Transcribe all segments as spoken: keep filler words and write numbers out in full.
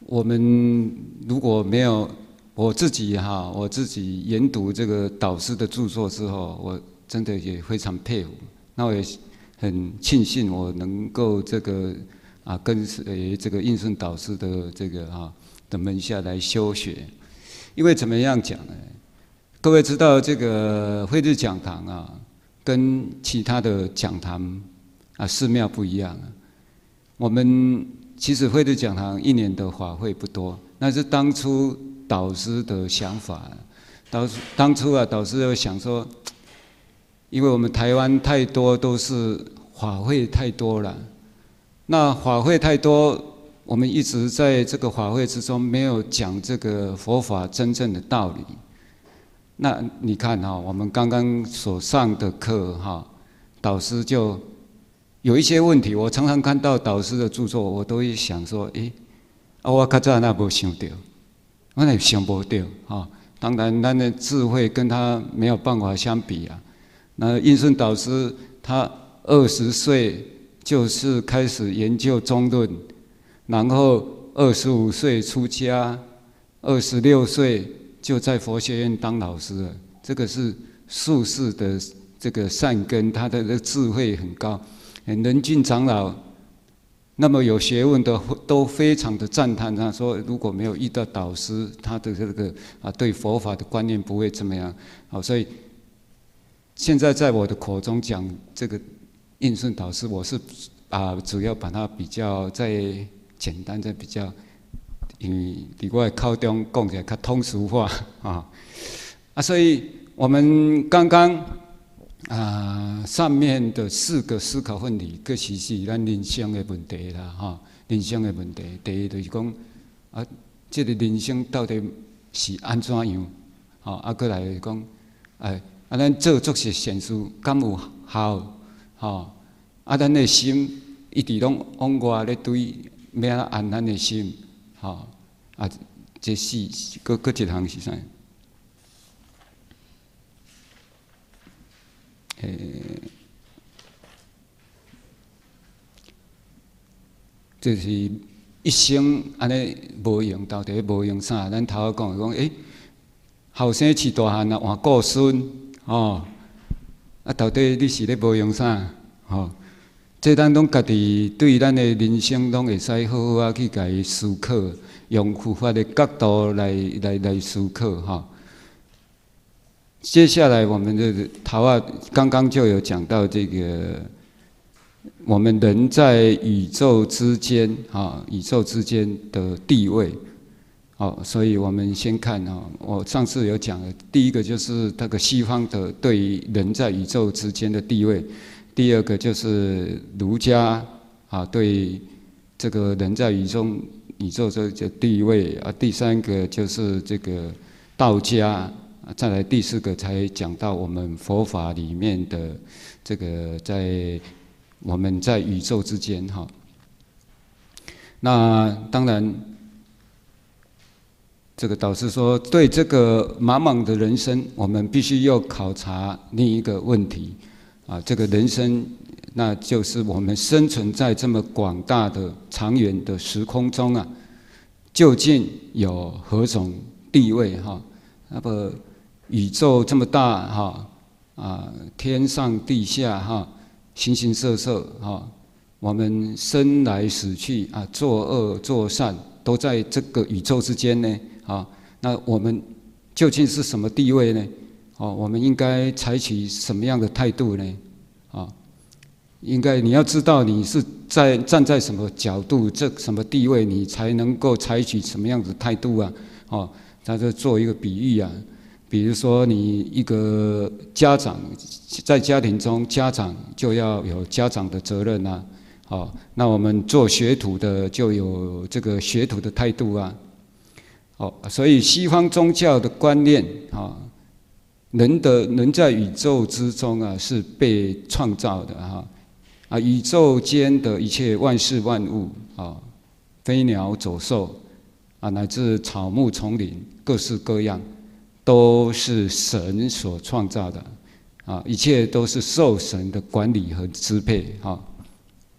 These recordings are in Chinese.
我们如果没有我自己哈，我自己研读这个导师的著作之后，我真的也非常佩服。那我也很庆幸我能够这个啊跟呃这个应顺导师的这个啊的门下来修学。因为怎么样讲呢？各位知道这个慧日讲堂啊，跟其他的讲堂啊寺庙不一样啊。我们其实慧日讲堂一年的法会不多，那是当初导师的想法。导当初啊，导师有想说，因为我们台湾太多都是法会太多了，那法会太多，我们一直在这个法会之中没有讲这个佛法真正的道理。那你看哈，我们刚刚所上的课哈，导师就有一些问题，我常常看到导师的著作，我都会想说，诶，啊，我较早那无想到，我那想不到哈。当然，咱的智慧跟他没有办法相比啊。那应顺导师他二十岁就是开始研究中论，然后二十五岁出家，二十六岁就在佛学院当老师了。这个是术士的这个善根，他的智慧很高。仁俊长老那么有学问的都非常的赞叹他，说如果没有遇到导师，他的这个啊对佛法的观念不会怎么样。好，所以现在在我的口中讲这个应顺导师，我是啊主要把它比较再简单，再比较，因为在我的口中讲起来较通俗化啊啊，所以我们刚刚。啊，上面的四个思考问题，确实是咱人生的问题啦，哈，人生的问题。第一就是讲，啊，这个人生到底是安怎样？吼，啊，过来讲，哎，啊，咱做作是善事，敢有效？吼，啊，咱的心一直拢往外咧对，要安安咱的心，吼，啊，这四，搁搁一项是啥？诶，就是一生安尼无用，到底无用啥？咱头仔讲讲，诶，后生饲大汉啊，换顾孙，哦，啊，到底你是咧无用啥？吼、哦，这咱拢家己对咱的人生拢会使好好啊去家己思考，用佛法的角度来来来思考，哈、哦。接下来，我们的陶啊，刚刚就有讲到这个，我们人在宇宙之间啊，宇宙之间的地位，哦，所以我们先看啊，我上次有讲了，第一个就是那个西方的对于人在宇宙之间的地位，第二个就是儒家啊对这个人在宇宙宇宙这个地位啊，第三个就是这个道家。再来第四个才讲到我们佛法里面的这个在我们在宇宙之间哈。那当然，这个导师说，对这个茫茫的人生，我们必须要考察另一个问题啊，这个人生，那就是我们生存在这么广大的长远的时空中啊，究竟有何种地位哈？那么宇宙这么大哈啊，天上地下哈，形形色色哈，我们生来死去啊，作恶作善都在这个宇宙之间呢啊。那我们究竟是什么地位呢？哦，我们应该采取什么样的态度呢？啊，应该你要知道你是在站在什么角度，这什么地位，你才能够采取什么样的态度啊？哦，他就做一个比喻啊。比如说，你一个家长在家庭中，家长就要有家长的责任啊。好，那我们做学徒的就有这个学徒的态度啊。好，所以西方宗教的观念啊，人的人在宇宙之中啊是被创造的哈啊，宇宙间的一切万事万物啊，飞鸟走兽啊，乃至草木丛林，各式各样。都是神所创造的，啊，一切都是受神的管理和支配，哈。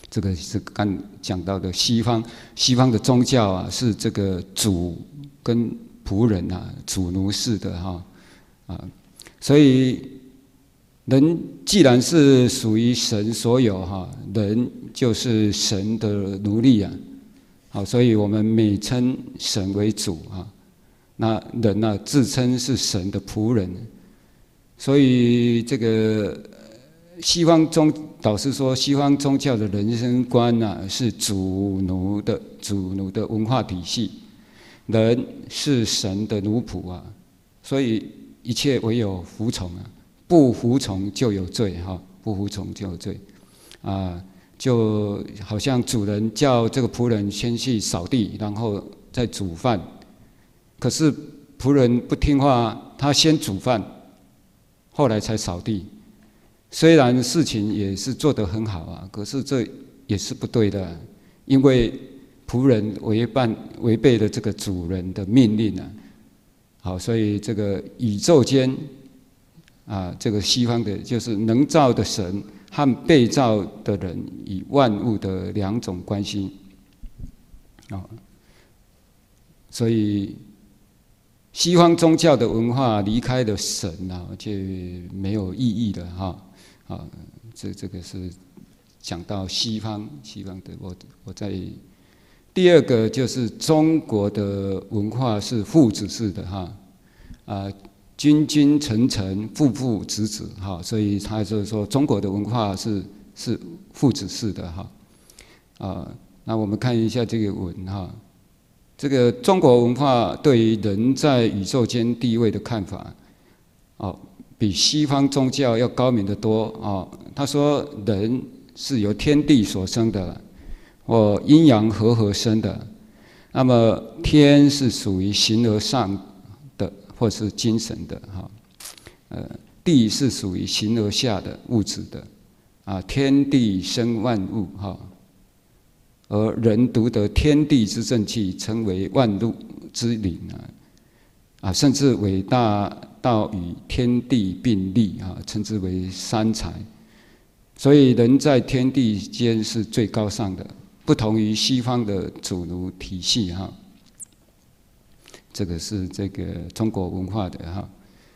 这个是刚讲到的西方，西方的宗教啊，是这个主跟仆人啊，主奴式的哈啊，所以人既然是属于神所有哈，人就是神的奴隶啊，好，所以我们每称神为主啊，那人呢、啊、自称是神的仆人，所以这个。西方宗导师说，西方宗教的人生观啊，是主奴的主奴的文化体系，人是神的奴仆啊，所以一切唯有服从啊，不服从就有罪哈，不服从就有罪啊，就好像主人叫这个仆人先去扫地，然后再煮饭，可是仆人不听话，他先煮饭，后来才扫地。虽然事情也是做得很好啊，可是这也是不对的，因为仆人违反违背了这个主人的命令啊。好，所以这个宇宙间啊，这个西方的就是能造的神和被造的人与万物的两种关系啊，所以西方宗教的文化离开了神啊，就没有意义了哈。啊，这这个是讲到西方，西方的我我在第二个就是中国的文化是父子式的哈，啊，君君臣臣，父父子子哈，所以他就是说中国的文化是是父子式的哈，啊，那我们看一下这个文哈，这个中国文化对于人在宇宙间地位的看法，哦。比西方宗教要高明得多啊！他说，人是由天地所生的，或阴阳和合生的。那么天是属于形而上的，或是精神的哈。呃，地是属于形而下的物质的啊。天地生万物哈，而人独得天地之正气，称为万物之灵啊。啊，甚至伟大到与天地并立啊，称之为三才。所以人在天地间是最高尚的，不同于西方的主奴体系哈。这个是这个中国文化的哈。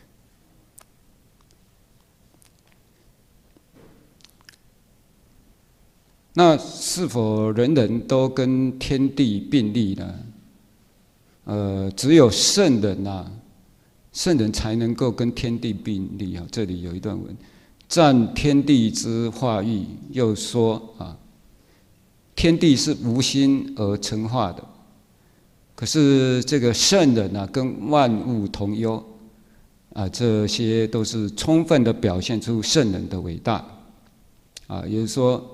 那是否人人都跟天地并立呢？呃，只有圣人啊，圣人才能够跟天地并立啊。这里有一段文，赞天地之化育，又说啊，天地是无心而成化的。可是这个圣人啊，跟万物同忧啊，这些都是充分的表现出圣人的伟大啊。也就是说，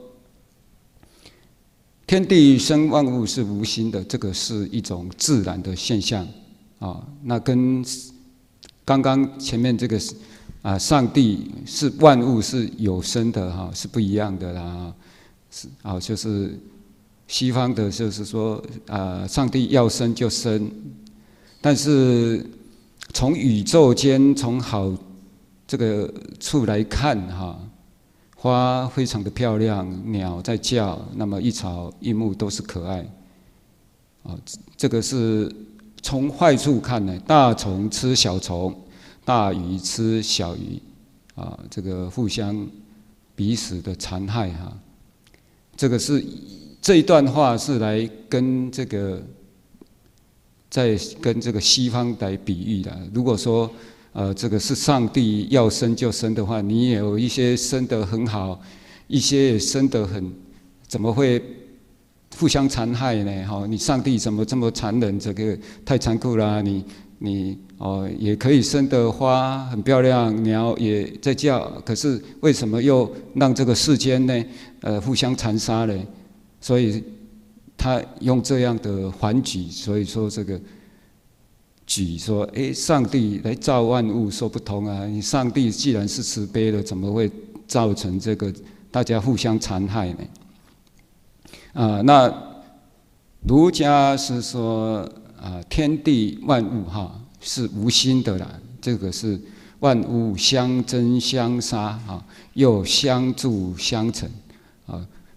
天地生万物是无心的，这个是一种自然的现象啊。那跟刚刚前面这个啊，上帝是万物是有生的哈，是不一样的啦。是啊，就是西方的，就是说啊，上帝要生就生，但是从宇宙间从好这个处来看哈。花非常的漂亮，鸟在叫，那么一草一木都是可爱。啊，这个是从坏处看呢，大虫吃小虫，大鱼吃小鱼，啊，这个互相彼此的残害哈。这个是这一段话是来跟这个，在跟这个西方来比喻的。如果说呃，这个是上帝要生就生的话，你也有一些生得很好，一些也生得很，怎么会互相残害呢？哈，你上帝怎么这么残忍？这个太残酷了。你你哦，也可以生得花很漂亮，鸟也在叫，可是为什么又让这个世间呢？呃，互相残杀呢？所以他用这样的反举，所以说这个。举说，哎，上帝来造万物说不通啊！你上帝既然是慈悲的，怎么会造成这个大家互相残害呢？啊，那儒家是说啊，天地万物哈是无心的啦，这个是万物相争相杀啊，又相助相成啊，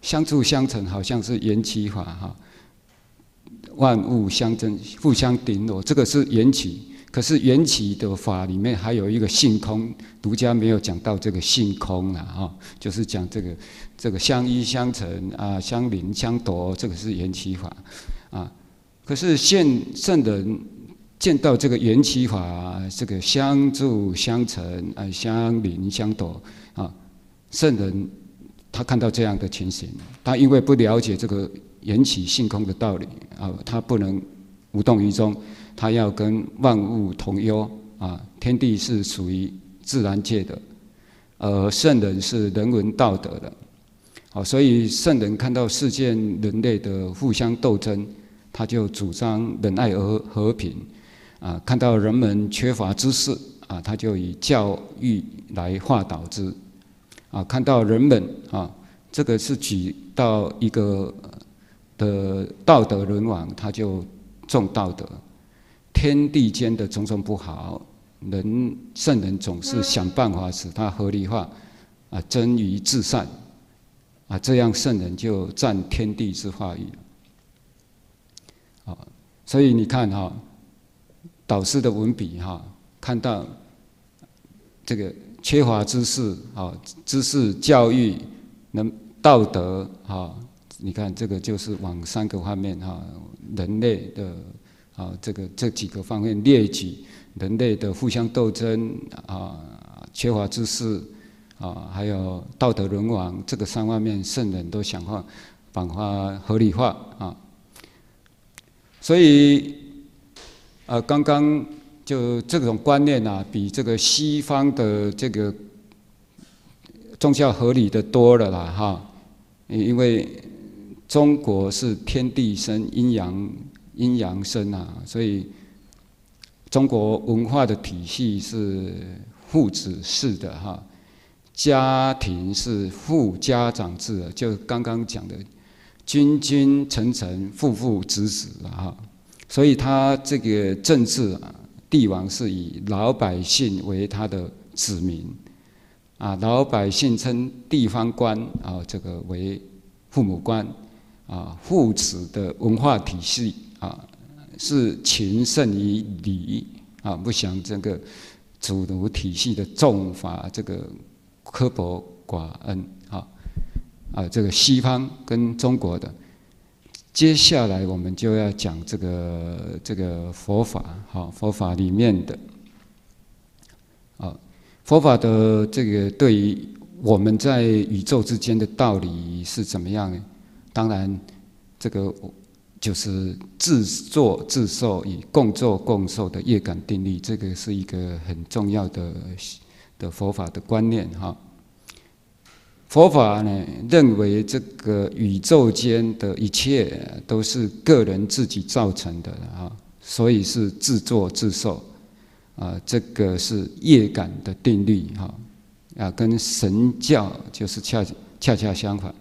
相助相成好像是缘起法哈，万物相争，互相顶落，这个是缘起。可是缘起的法里面还有一个性空，儒家没有讲到这个性空啊，哈，就是讲这个这个相依相成啊，相邻相夺，这个是缘起法啊。可是现圣人见到这个缘起法，这个相助相成啊，相邻相夺啊，圣人他看到这样的情形，他因为不了解这个缘起性空的道理啊，他不能无动于衷。他要跟万物同忧啊，天地是属于自然界的，而圣人是人文道德的，好，所以圣人看到世间人类的互相斗争，他就主张仁爱和和平啊；看到人们缺乏知识啊，他就以教育来化导之啊；看到人们啊，这个是举到一个的道德人亡，他就重道德。天地间的种种不好，人圣人总是想办法使它合理化，啊，臻于至善，啊，这样圣人就占天地之化语了。啊，所以你看哈，导师的文笔哈，看到这个缺乏知识啊，知识教育能道德啊，你看这个就是往三个方面哈，人类的。啊，这个这几个方面列举人类的互相斗争啊，缺乏知识啊，还有道德沦亡，这个三方面圣人都想法把它合理化啊。所以，呃，刚刚就这种观念啊，比这个西方的这个宗教合理的多了啦哈，因为中国是天地生，阴阳。阴阳生啊，所以中国文化的体系是父子式的哈，家庭是父家长制的，就刚刚讲的君君臣臣父父子子啊哈，所以他这个政治啊，帝王是以老百姓为他的子民啊，老百姓称地方官啊，这个为父母官啊，父子的文化体系。啊，是情胜于理啊，不像这个主奴体系的重法，这个刻薄寡恩啊啊，这个西方跟中国的。接下来我们就要讲这个这个佛法，哈，佛法里面的啊，佛法的这个对于我们在宇宙之间的道理是怎么样呢？当然，这个。就是自作自受与共作共受的业感定律，这个是一个很重要的的佛法的观念哈。佛法呢认为这个宇宙间的一切都是个人自己造成的哈，所以是自作自受啊，这个是业感的定律哈啊，跟神教就是恰恰恰相反。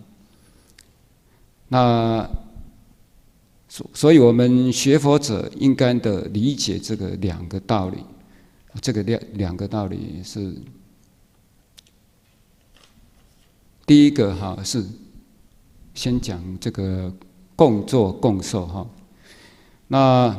那所以，我们学佛者应该的理解这个两个道理，这个两两个道理是第一个哈，是先讲这个共作共受哈。那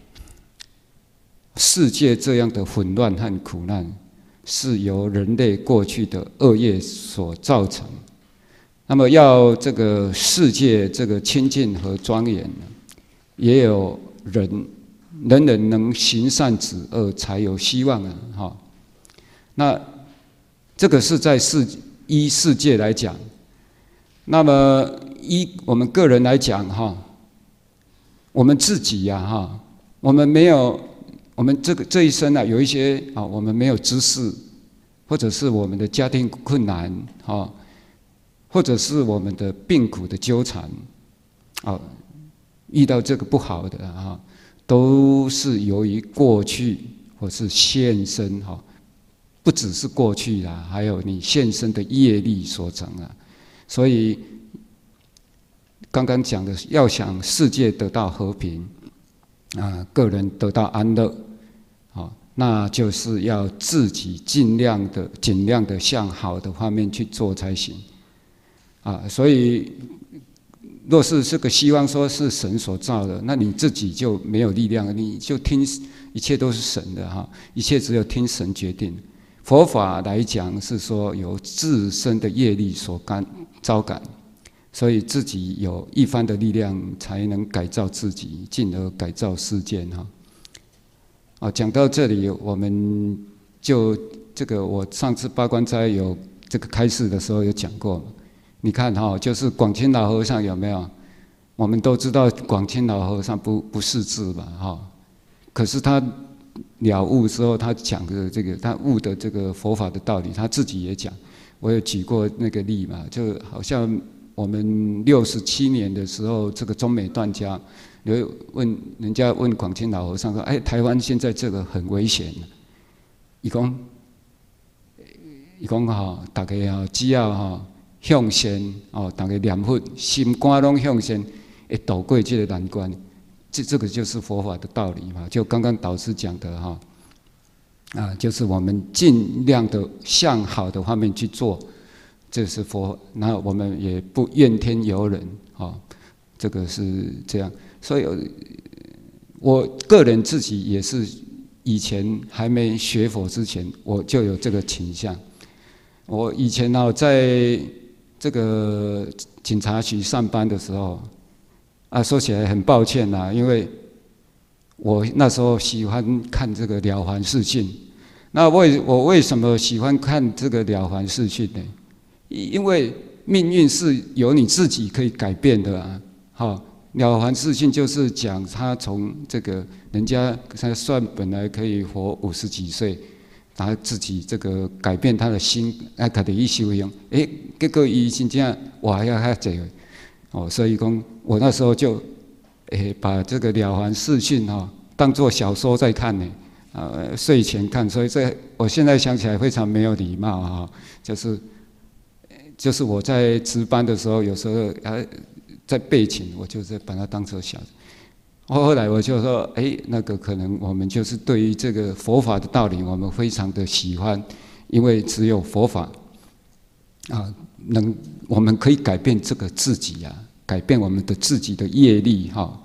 世界这样的混乱和苦难，是由人类过去的恶业所造成。那么，要这个世界这个清净和庄严呢？也有人，人人能行善止恶，才有希望啊！哈，那这个是在世依世界来讲，那么依我们个人来讲哈，我们自己呀哈，我们没有，我们这个这一生啊，有一些啊，我们没有知识，或者是我们的家庭困难哈，或者是我们的病苦的纠缠啊。遇到这个不好的啊，都是由于过去或是现生哈，不只是过去啦，还有你现生的业力所成啊。所以刚刚讲的，要想世界得到和平啊，个人得到安乐，啊，那就是要自己尽量的、尽量的向好的方面去做才行。 啊，所以若是这个希望说是神所造的，那你自己就没有力量，你就听一切都是神的哈，一切只有听神决定。佛法来讲是说由自身的业力所感招感，所以自己有一番的力量，才能改造自己，进而改造世间哈。啊，讲到这里，我们就这个我上次八关斋有这个开示的时候有讲过，你看哈，就是广钦老和尚有没有？我们都知道广钦老和尚不不识字吧哈，可是他了悟之后，他讲的这个，他悟的这个佛法的道理，他自己也讲。我有举过那个例嘛，就好像我们六十七年的时候，这个中美断交，有问人家问广钦老和尚说：“哎，台湾现在这个很危险。”伊讲，伊讲哈，大家哈只要哈向善哦，大家念佛，心肝拢向善，会渡过这个难关。这这个就是佛法的道理嘛，就刚刚导师讲的哈，啊，就是我们尽量的向好的方面去做，这是佛。那我们也不怨天尤人，啊，这个是这样。所以，我个人自己也是以前还没学佛之前，我就有这个倾向。我以前呢，在这个警察局上班的时候。啊，说起来很抱歉啦，因为我那时候喜欢看这个《了凡四训》。那为我为什么喜欢看这个《了凡四训》呢？因为命运是由你自己可以改变的啊。好，《了凡四训》就是讲他从这个人家他算本来可以活五十几岁，他自己这个改变他的心，啊，他的一修行，哎，结果伊真正活要较济。哦，所以讲，我那时候就，诶，把这个《了凡四训》哈当作小说在看呢，啊，睡前看，所以这我现在想起来非常没有礼貌哈，就是，就是我在值班的时候，有时候啊在备勤，我就是把它当作小说。后来我就说，哎，那个可能我们就是对于这个佛法的道理，我们非常的喜欢，因为只有佛法，啊。能，我们可以改变这个自己啊，改变我们的自己的业力哈。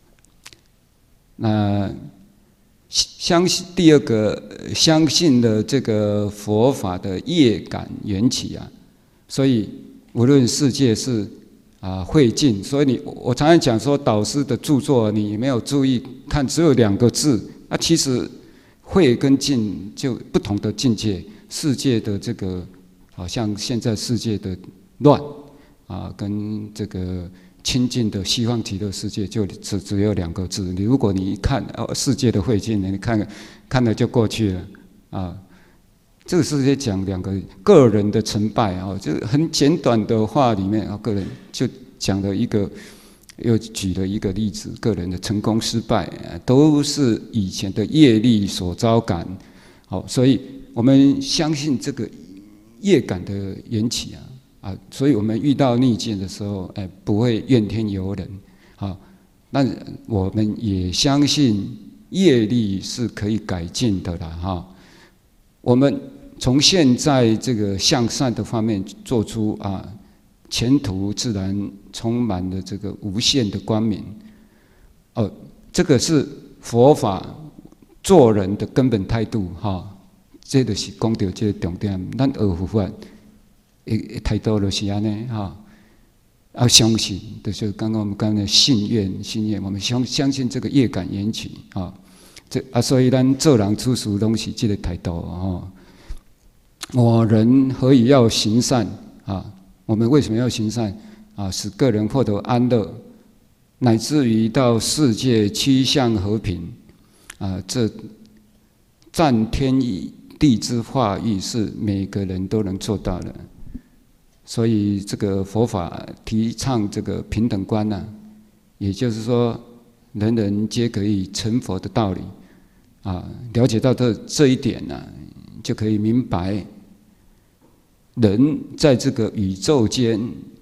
那相信第二个，相信了这个佛法的业感缘起啊，所以无论世界是啊慧尽，所以你我常常讲说，导师的著作你没有注意看，只有两个字，那其实慧跟尽就不同的境界，世界的这个。好像现在世界的乱啊，跟这个清净的西方极乐世界就只只有两个字。你如果你一看哦，世界的慧尽，你看看了就过去了啊。这个世界讲两个个人的成败啊，就很简短的话里面啊，个人就讲了一个，又举了一个例子，个人的成功失败都是以前的业力所招感。好，所以我们相信这个。业感的缘起啊，啊，所以我们遇到逆境的时候，哎，不会怨天尤人，啊，那我们也相信业力是可以改进的啦，哈。我们从现在这个向善的方面做出啊，前途自然充满了这个无限的光明。哦，这个是佛法做人的根本态度，哈。这就是讲到这个重点，咱学佛法，诶，态度就是安尼哈，要相信，就是刚刚我们讲的信愿，信愿，我们相相信这个业感缘起啊，这啊，所以咱做人处事拢是这个态度啊。我人何以要行善啊？我们为什么要行善啊？使个人获得安乐，乃至于到世界趋向和平啊，这占天意。地之化育是每个人都能做到的，所以这个佛法提倡这个平等观呢、啊，也就是说，人人皆可以成佛的道理啊。了解到这这一点呢、啊，就可以明白，人在这个宇宙间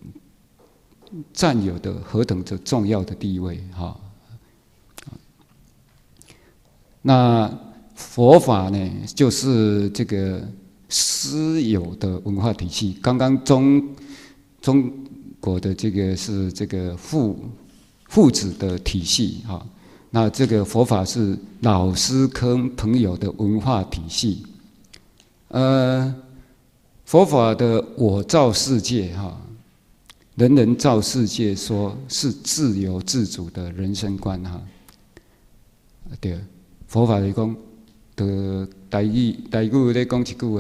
占有的何等的重要的地位哈。那。佛法呢，就是这个私有的文化体系。刚刚中中国的这个是这个父父子的体系哈，那这个佛法是老师跟朋友的文化体系。呃，佛法的我造世界哈，人人造世界说是自由自主的人生观哈。对，佛法来讲，的台语台语咧讲一句话，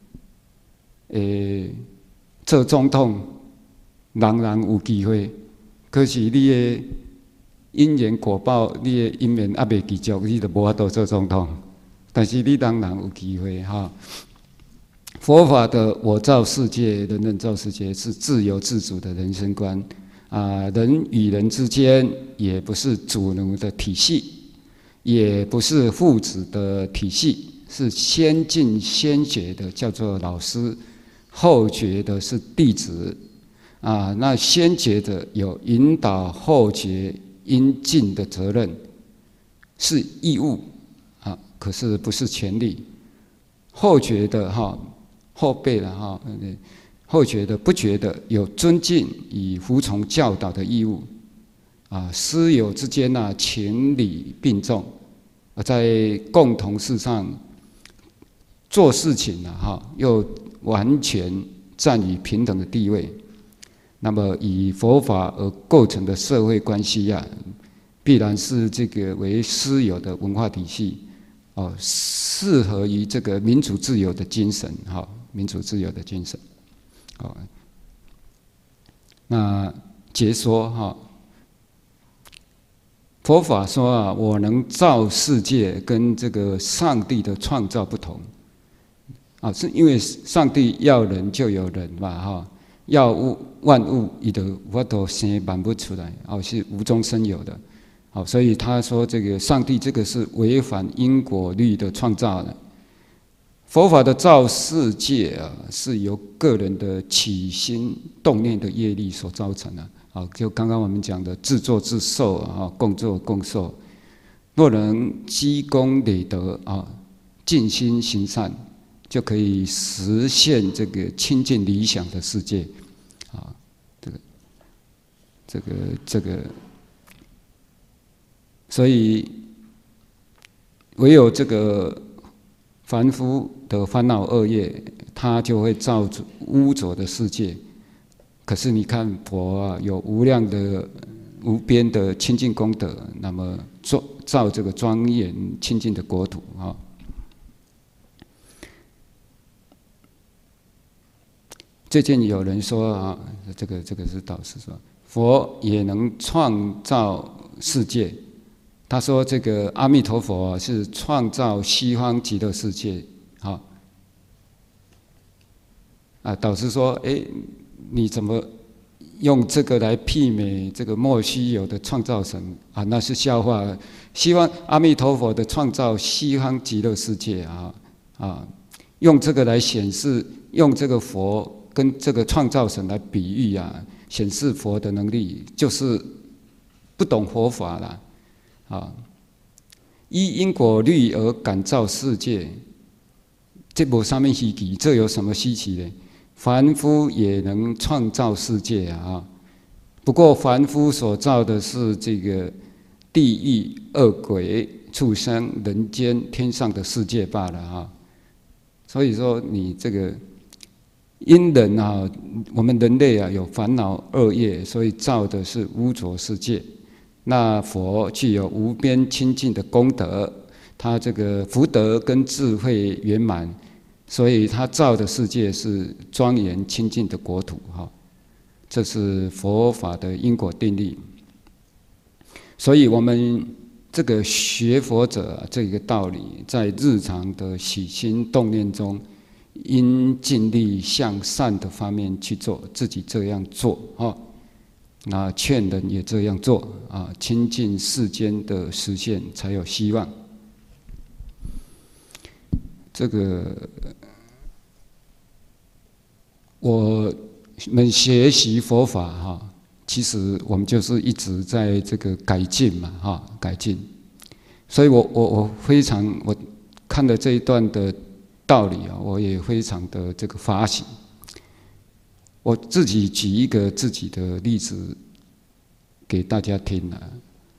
诶，做总统人人有机会，可是你的因缘果报，你的因缘还未具足，你就无法度做总统。但是你人人有机会哈。佛法的我造世界，人人造世界是自由自主的人生观啊，人与人之间也不是主奴的体系，也不是父子的体系，是先进先觉的叫做老师，后觉的是弟子啊。那先觉的有引导后觉应尽的责任，是义务啊，可是不是权利。后觉的哈。后辈了哈，后觉的不觉得有尊敬与服从教导的义务啊，师友之间呐、啊、情理并重，啊，在共同事上做事情啊哈，又完全占于平等的地位。那么以佛法而构成的社会关系啊，必然是这个为师友的文化体系哦，适合于这个民主自由的精神哈。民主自由的精神，哦，那解说哈，佛法说啊，我能造世界，跟这个上帝的创造不同，啊，是因为上帝要人就有人嘛哈，要物万物伊就有法度生万物出来，哦，是无中生有的，好，所以他说这个上帝这个是违反因果律的创造的。佛法的造世界啊，是由个人的起心动念的业力所造成的。啊，就刚刚我们讲的自作自受啊，共作共受。若能积功累德啊，尽心行善，就可以实现这个亲近理想的世界。啊，这个，这个，这个，所以唯有这个凡夫的烦恼恶业，它就会造出污浊的世界。可是你看佛啊，有无量的、无边的清净功德，那么造造这个庄严清净的国土啊。最近有人说啊，这个这个是导师说，佛也能创造世界。他说：“这个阿弥陀佛是创造西方极乐世界，好啊。”导师说：“哎，你怎么用这个来媲美这个莫须有的创造神啊？那是笑话。希望阿弥陀佛的创造西方极乐世界啊啊，用这个来显示，用这个佛跟这个创造神来比喻啊，显示佛的能力，就是不懂佛法啦。”啊，依因果律而感造世界，这无啥物稀奇，这有什么稀奇呢？凡夫也能创造世界啊！不过凡夫所造的是这个地狱、恶鬼、畜生、人间、天上的世界罢了啊！所以说，你这个因人啊，我们人类啊有烦恼恶业，所以造的是污浊世界。那佛具有无边清净的功德，他这个福德跟智慧圆满，所以他造的世界是庄严清净的国土哈。这是佛法的因果定律。所以我们这个学佛者、啊、这个道理，在日常的起心动念中，应尽力向善的方面去做，自己这样做哈。那劝人也这样做啊，亲近世间的实现才有希望。这个我们学习佛法哈，其实我们就是一直在这个改进嘛哈，改进。所以我我我非常我看了这一段的道理啊，我也非常的这个发喜。 我自己举一个自己的例子给大家听啊。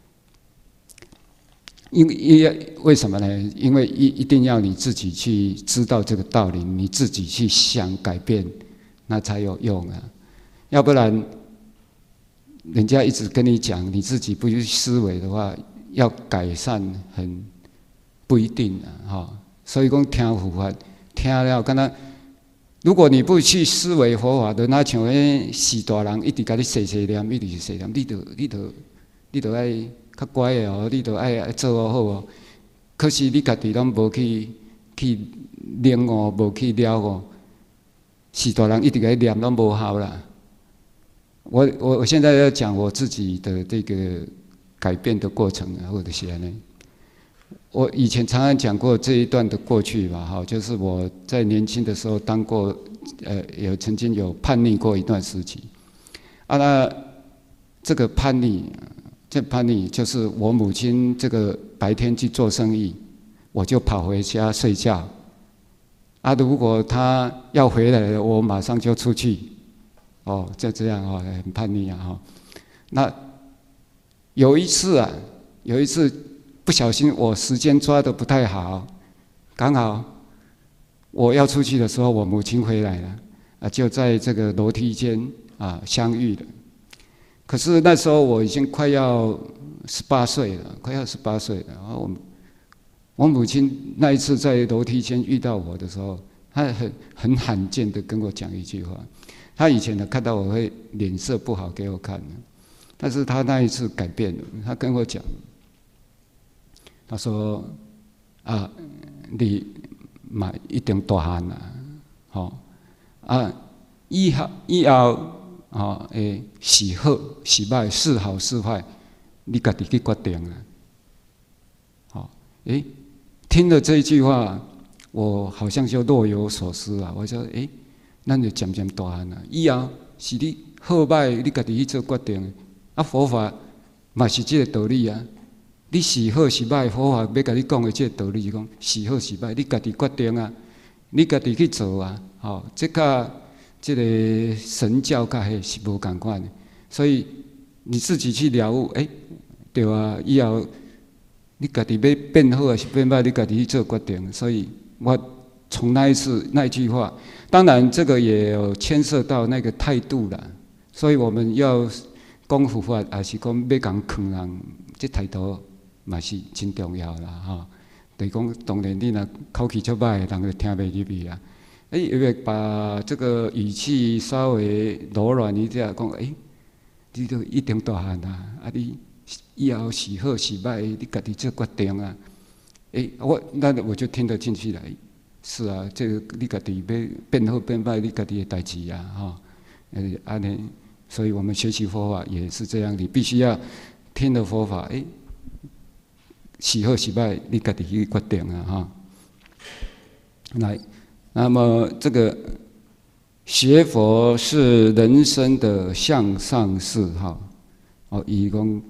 因为为什么呢？因为一一定要你自己去知道这个道理，你自己去想改变，那才有用啊。要不然，人家一直跟你讲，你自己不去思维的话，要改善很不一定啊。哈，所以讲听佛法，听了敢若，如果你不去思维佛法的，那像迄死大人一直甲你细细念，一直细念，你着你着你着爱。较乖的哦，你着爱做好哦。可是你家己拢无去去领悟，无去了悟，是大人一直在念拢无效啦。我我我现在要讲我自己的这个改变的过程啊，或者是安尼。我以前常常讲过这一段的过去吧，哈，就是我在年轻的时候当过，呃，有曾经有叛逆过一段时期。啊，那这个叛逆。这叛逆就是我母亲这个白天去做生意，我就跑回家睡觉。啊，如果她要回来了，我马上就出去。哦，就这样哦，很叛逆啊哈。那有一次啊，有一次不小心我时间抓得不太好，刚好我要出去的时候，我母亲回来了，啊，就在这个楼梯间啊相遇了。可是那时候我已经快要十八岁了，快要十八岁了。然后我我母亲那一次在楼梯间遇到我的时候，她很很罕见的跟我讲一句话。她以前呢看到我会脸色不好给我看，但是她那一次改变了。她跟我讲，她说：“啊，你嘛一定大汉啦，吼啊，以后以后。”哦，诶，是好是歹，是好是坏，你家己去决定啊。好，诶，听了这一句话，我好像就若有所思啊。我说，诶，咱就渐渐大汉啊，以后是你好歹，你家己去做决定。啊，佛法嘛是这个道理啊。你是好是歹，佛法要甲你讲的这个道理，讲是好是歹，你家己决定啊，你家己去做啊。好，这个。这个神教甲迄是无共款的，所以你自己去了悟，哎、欸，对啊，以后你家己要变好还是变歹，你家己去做决定。所以我从那一次那一句话，当然这个也有牵涉到那个态度啦。所以我们要讲佛法，还是讲要讲劝人，这态度嘛是真重要啦，吼。就是讲，当然你若口气足歹，人就听袂入去啊。哎，因为把这个语气稍微柔软一点，讲哎，你都一定大汉啊！啊，你以后是好是歹，你家己做决定啊！哎，我那我就听得进去了。是啊，这个你家己要变好变歹，你家己的代志啊，哈。呃，安尼，所以我们学习佛法也是这样，你必须要听了佛法，哎，是好是歹，你家己去决定啊，哈。来。那么，这个学佛是人生的向上事，哈，哦，义工。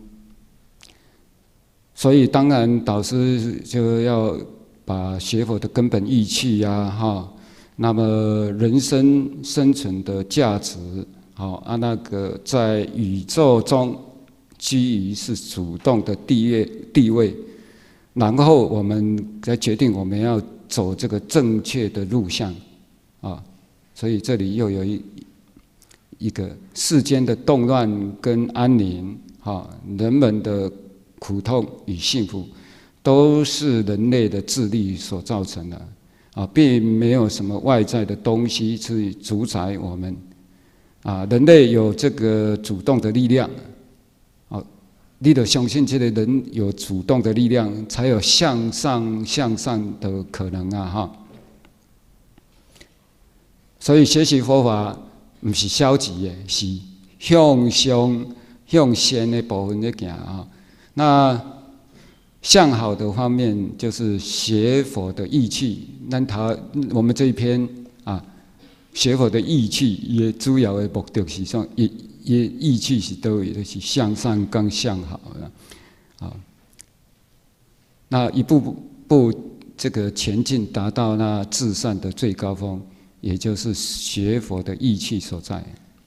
所以，当然导师就要把学佛的根本义气呀，哈，那么人生生存的价值，好啊，那个在宇宙中居于是主动的地位地位，然后我们再决定我们要。走这个正确的路向，啊，所以这里又有一一个世间的动乱跟安宁，啊，人们的苦痛与幸福，都是人类的智力所造成的，啊，并没有什么外在的东西去主宰我们，啊，人类有这个主动的力量，啊。你得相信，这个人有主动的力量，才有向上向上的可能啊！哈，所以学习佛法不是消极的，是向上向善的部分在行啊。那向好的方面，就是学佛的义气。那他我们这一篇啊，学佛的义气，也主要的目的是说也。也义气是都有的是向上更向好的，啊，那一步步这个前进，达到那至善的最高峰，也就是学佛的义气所在。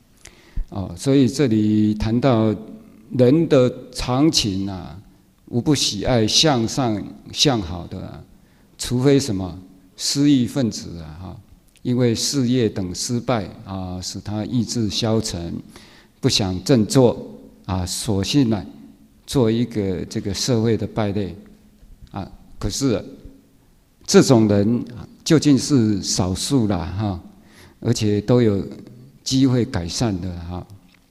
哦，所以这里谈到人的常情啊，无不喜爱向上向好的、啊，除非什么失意分子啊，哈，因为事业等失败啊，使他意志消沉，不想振作啊，索性呢、啊，做一个这个社会的败类啊。可是这种人究竟是少数啦，哈，而且都有机会改善的哈。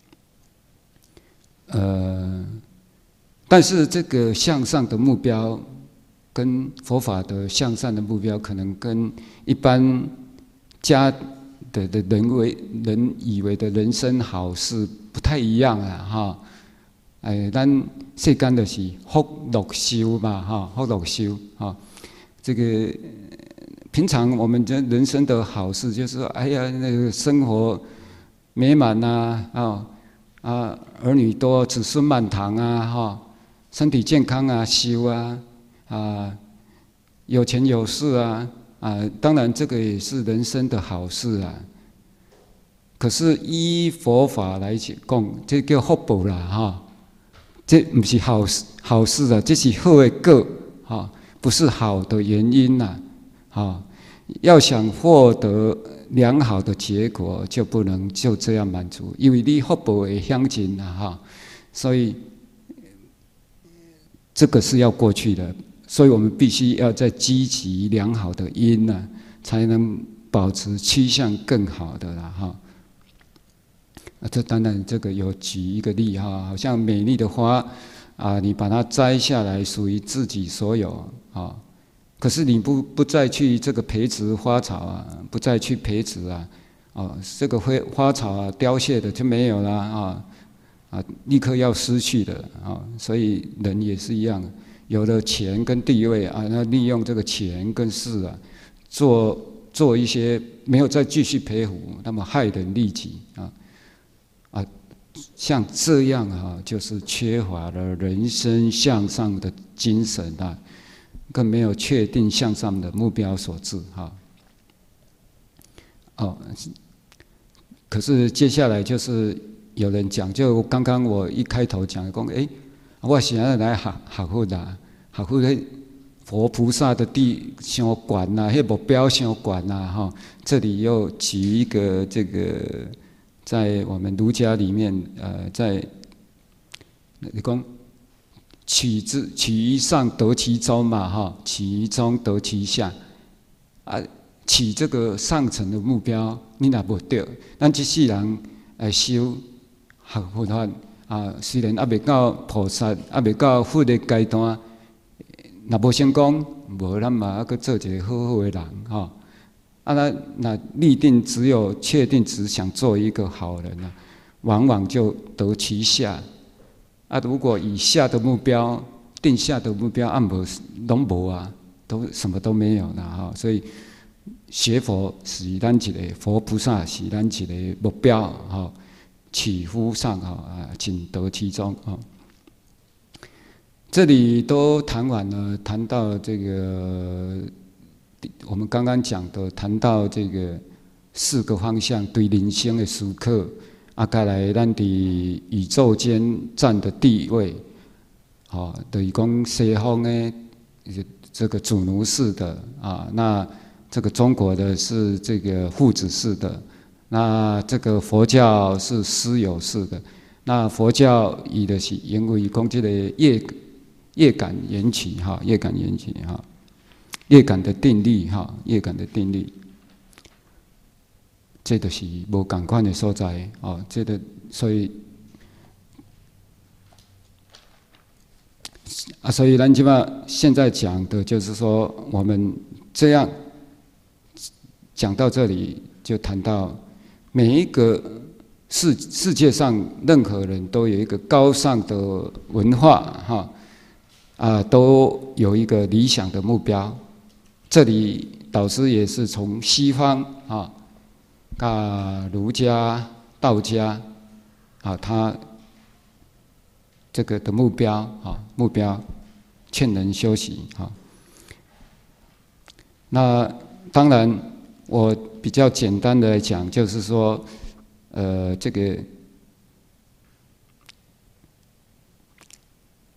呃，但是这个向上的目标，跟佛法的向善的目标，可能跟一般家的的人为人以为的人生好事不太一样啊，哈。哎，咱世间就是福乐修嘛，哈，福乐修哈。这个平常我们这人生的好事，就是说，哎呀，那个生活美满呐，啊啊，儿女多，子孙满堂啊，哈，身体健康啊，修啊，啊，有钱有势啊，啊，当然这个也是人生的好事啊。可是依佛法来讲，这叫福报啦，哈。这不是好事，好事啊！这是好的果，哈，不是好的原因呐，哈。要想获得良好的结果，就不能就这样满足，因为你福报会享尽呐，哈。所以这个是要过去的，所以我们必须要在积极良好的因呐、啊，才能保持趋向更好的啦，哈。啊，这当然，这个有举一个例哈，好像美丽的花啊，你把它摘下来，属于自己所有啊。可是你不不再去这个培植花草啊，不再去培植啊，哦，这个花花草啊凋谢的就没有了啊啊，立刻要失去的啊。所以人也是一样，有了钱跟地位啊，那利用这个钱跟势啊，做做一些没有再继续培福，那么害人利己啊。啊，像这样哈、啊，就是缺乏了人生向上的精神啊，更没有确定向上的目标所致哈、啊。哦，可是接下来就是有人讲，就刚刚我一开头讲讲，哎，我现在来学学佛啦，学佛迄佛菩萨的地相悬呐，迄目标相悬呐哈。这里又举一个这个。在我们儒家里面，呃，在你讲取之取于上得其中嘛，哈，取于中得其下，啊，取这个上层的目标，你若无对，咱这世人来修学佛法啊，虽然还未到菩萨，还未到佛的阶段，若无成功，无咱嘛要去做一个好好的人，哈。啊，那那立定只有确定只想做一个好人啊，往往就得其下。啊，如果以下的目标定下的目标按无拢无啊，都什么都没有了哈。所以学佛是咱一个佛菩萨是咱一个目标哈，起乎上哈啊，仅得其中啊。这里都谈完了，谈到这个。我们刚刚讲的，谈到这个四个方向对人生的思考，啊，再来咱伫宇宙间占的地位，哦，等于讲西方的这个主奴式的啊，那这个中国的是这个父子式的，那这个佛教是师友式的，那佛教以的是因为讲这个业业感缘起哈，业感缘起哈。业感的定律哈，业感的定律，这就是无共款的所在哦。这个所以啊，所以咱起码现在讲的就是说，我们这样讲到这里，就谈到每一个世世界上任何人都有一个高尚的文化哈啊，都有一个理想的目标。这里导师也是从西方啊，啊儒家、道家啊，他这个的目标啊，目标劝人修习啊。那当然，我比较简单的来讲，就是说，呃，这个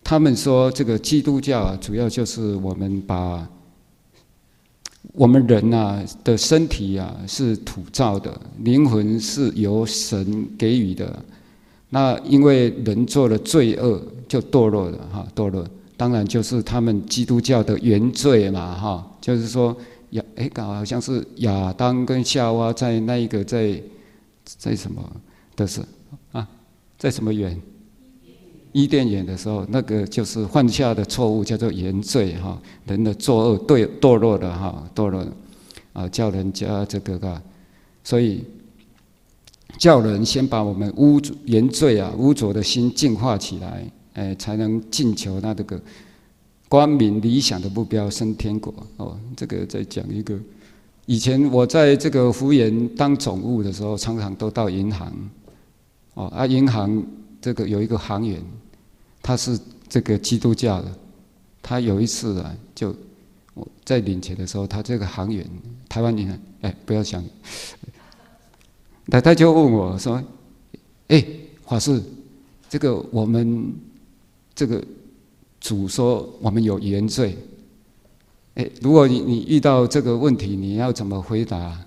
他们说这个基督教啊，主要就是我们把我们人啊的身体啊是土造的，灵魂是由神给予的。那因为人做了罪恶，就堕落了哈，堕落。当然就是他们基督教的原罪嘛哈，就是说亚哎，好像是亚当跟夏娃在那一个在在什么的是啊，在什么园？伊甸园的时候，那个就是犯下的错误叫做原罪哈，人的作恶对堕落了哈，堕落了啊，叫人家这个个，所以叫人先把我们污原罪啊污浊的心净化起来，哎，才能进求那这个光明理想的目标升天国哦。这个再讲一个，以前我在这个福园当总务的时候，常常都到银行哦啊，银行这个有一个行员。他是这个基督教的，他有一次啊，就我在领钱的时候，他这个行员，台湾银行，哎，不要想，他他就问我说：“哎，法师，这个我们这个主说我们有原罪，哎，如果你你遇到这个问题，你要怎么回答？”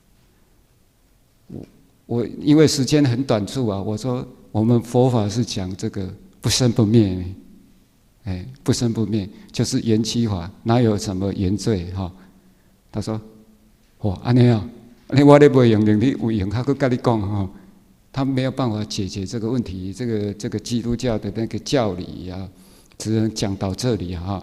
我我因为时间很短促啊，我说我们佛法是讲这个。不生不灭，哎，不生不灭就是缘起法，哪有什么原罪哈？他说：“哦，安尼啊，你我咧袂用，你有用，他去跟你讲哈。”他没有办法解决这个问题，这个这个基督教的那个教理啊，只能讲到这里哈。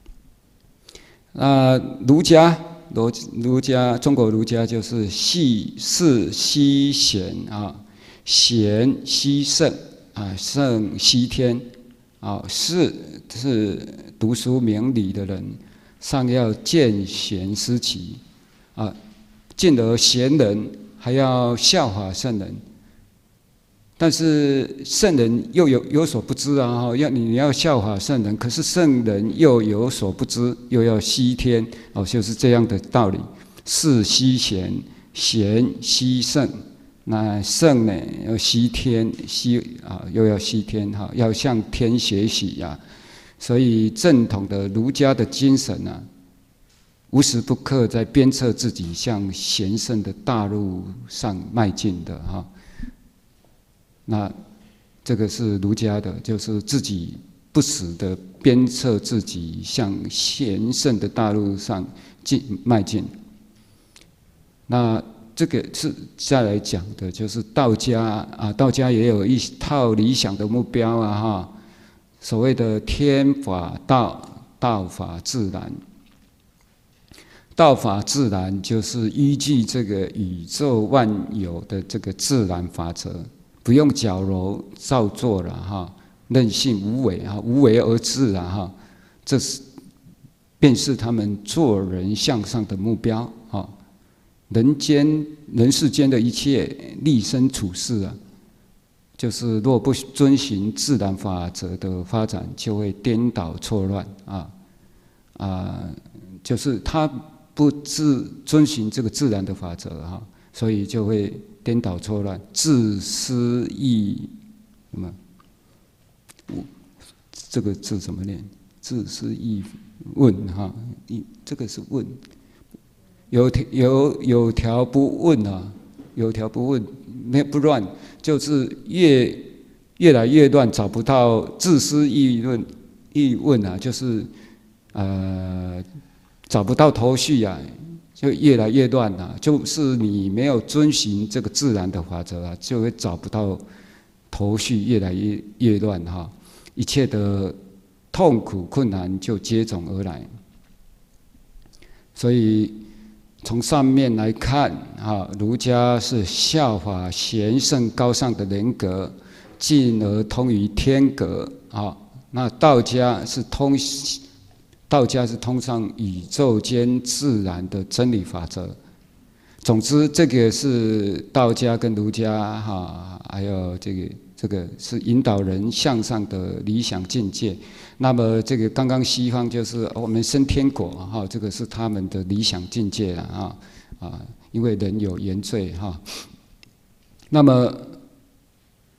那儒家，儒儒家，中国儒家就是系是西贤啊，贤西圣。啊，圣西天，啊，士是读书明理的人，上要见贤思齐，啊，进而贤人还要效法圣人。但是圣人又有有所不知啊，哈，要你要效法圣人，可是圣人又有所不知，又要西天，哦，就是这样的道理。士西贤，贤西圣。那圣呢，要西天，西啊，又要西天哈，要向天学习呀。所以正统的儒家的精神啊，无时不刻在鞭策自己向贤圣的大路上迈进的哈。那这个是儒家的，就是自己不时的鞭策自己向贤圣的大路上进迈进。那这个是再来讲的，就是道家啊，道家也有一套理想的目标啊，哈，所谓的天法道，道法自然。道法自然就是依据这个宇宙万有的这个自然法则，不用矫揉造作了哈，任性无为哈，无为而治啊哈，这是便是他们做人向上的目标哈。人间人世间的一切立身处世啊，就是若不遵循自然法则的发展，就会颠倒错乱啊啊！就是他不自遵循这个自然的法则哈，所以就会颠倒错乱，自私意什么？这个字怎么念？自私意问哈，这个是问。有有有条不紊啊，有条不紊，没不乱，就是越越来越乱，找不到自私议论议问啊，就是呃找不到头绪啊，就越来越乱啊，就是你没有遵循这个自然的法则啊，就会找不到头绪，越来越越乱哈，一切的痛苦困难就接踵而来，所以。从上面来看，啊，儒家是效法贤圣高尚的人格，进而通于天格，啊，那道家是通，道家是通上宇宙间自然的真理法则。总之，这个是道家跟儒家，哈，还有这个这个是引导人向上的理想境界。那么这个刚刚西方就是我们升天国哈，这个是他们的理想境界了啊啊，因为人有原罪哈。那么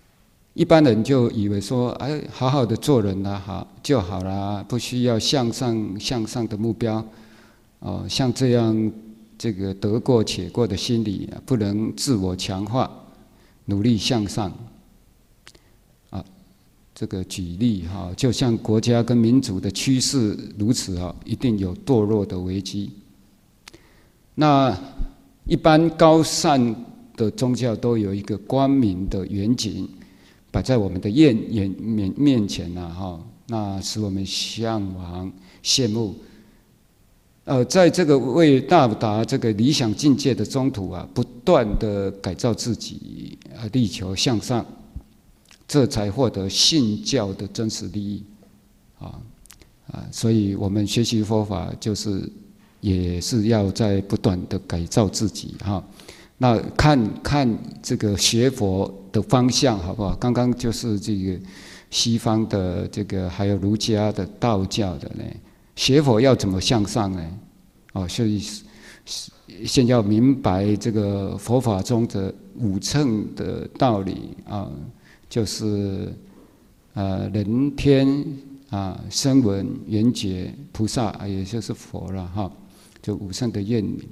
一般人就以为说，哎，好好的做人啦，好就好啦，不需要向上向上的目标。哦，像这样这个得过且过的心理，不能自我强化，努力向上。啊，这个举例哈，就像国家跟民主的趋势如此啊，一定有堕落的危机。那一般高尚的宗教都有一个光明的远景摆在我们的眼眼面面前呐，哈，那使我们向往、羡慕。呃，在这个为到达这个理想境界的中途啊，不断的改造自己，啊，力求向上，这才获得信教的真实利益，啊啊，所以我们学习佛法就是也是要在不断的改造自己哈。那看看这个学佛的方向好不好？刚刚就是这个西方的这个，还有儒家的、道教的呢。学佛要怎么向上呢？哦，所以先要明白这个佛法中的五乘的道理啊，就是呃人天啊、声闻、缘觉、菩萨，也就是佛了哈，就五乘的愿力。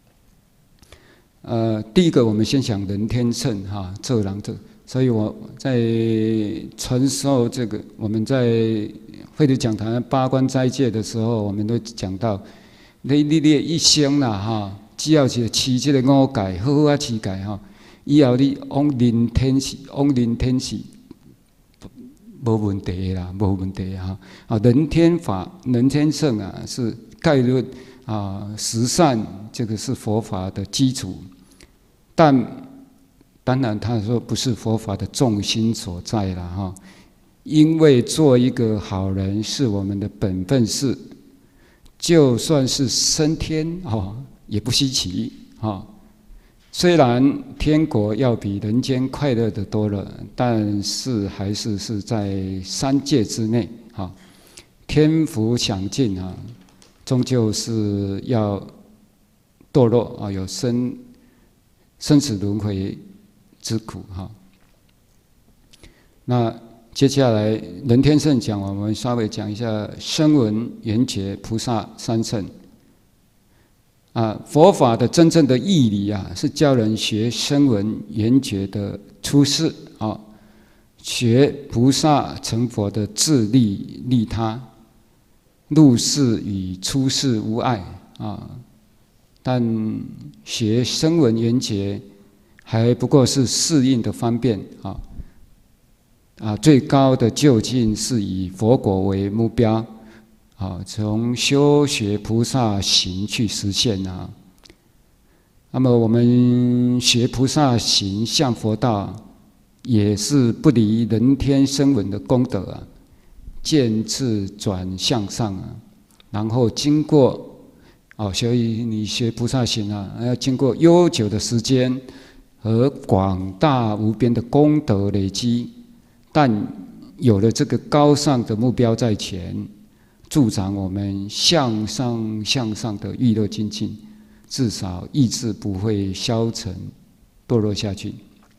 呃，第一个我们先讲人天乘哈，这郎这，所以我在传授这个我们在慧理讲坛八关斋戒的时候，我们都讲到，你你你一生啦哈，只要是持这个五戒，好好啊持戒哈，以后你往人天去，往人天去，无问题啦，无问题哈。啊，人天法、人天乘啊，是概论啊，十善这个是佛法的基础，但当然他说不是佛法的重心所在了哈。因为做一个好人是我们的本分事，就算是升天哦，也不稀奇哈。虽然天国要比人间快乐的多了，但是还是是在三界之内哈。天福享尽啊，终究是要堕落啊，有生生死轮回之苦哈。那接下来人天乘讲，我们稍微讲一下声闻、缘觉、菩萨三乘。啊，佛法的真正的义理啊，是教人学声闻、缘觉的出世啊，学菩萨成佛的自利利他，入世与出世无碍啊。但学声闻、缘觉还不过是适应的方便啊。啊，最高的究竟是以佛果为目标，啊，从修学菩萨行去实现啊。那么我们学菩萨行向佛道，也是不离人天声闻的功德啊，渐次转向上啊，然后经过，哦，所以你学菩萨行啊，要经过悠久的时间和广大无边的功德累积。但有了这个高尚的目标在前，助长我们向上向上的欲乐精进，至少意志不会消沉堕落下去。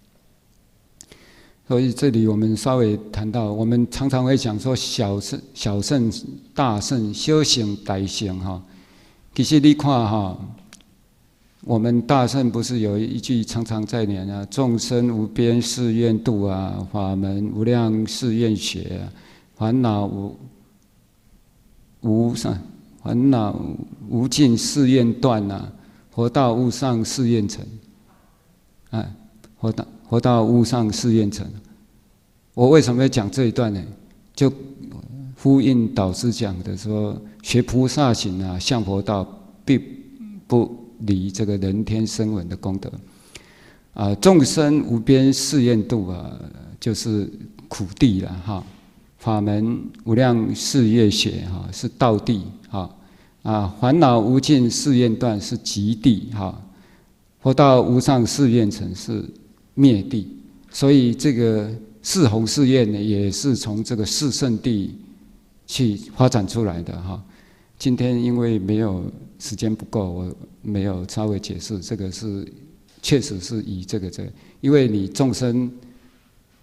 所以这里我们稍微谈到，我们常常会讲说小圣、小圣、大圣、小圣、大圣哈。其实你看哈。我们大圣不是有一句常常在念啊，众生无边誓愿度啊，法门无量誓愿学啊，烦恼无无啥，烦恼无尽誓愿断啊，佛道无上誓愿成，哎，佛道佛道无上誓愿成。我为什么要讲这一段呢？就呼应导师讲的说，学菩萨行啊，向佛道并不离这个人天声闻的功德啊，众生无边誓愿度啊，就是苦地了哈。法门无量誓愿学哈，是道地哈啊。烦恼无尽誓愿断是极地哈。佛道无上誓愿成是灭地，所以这个四弘誓愿呢，也是从这个四圣地去发展出来的哈。今天因为没有时间不够，我没有稍微解释，这个是确实是以这个这个，因为你众生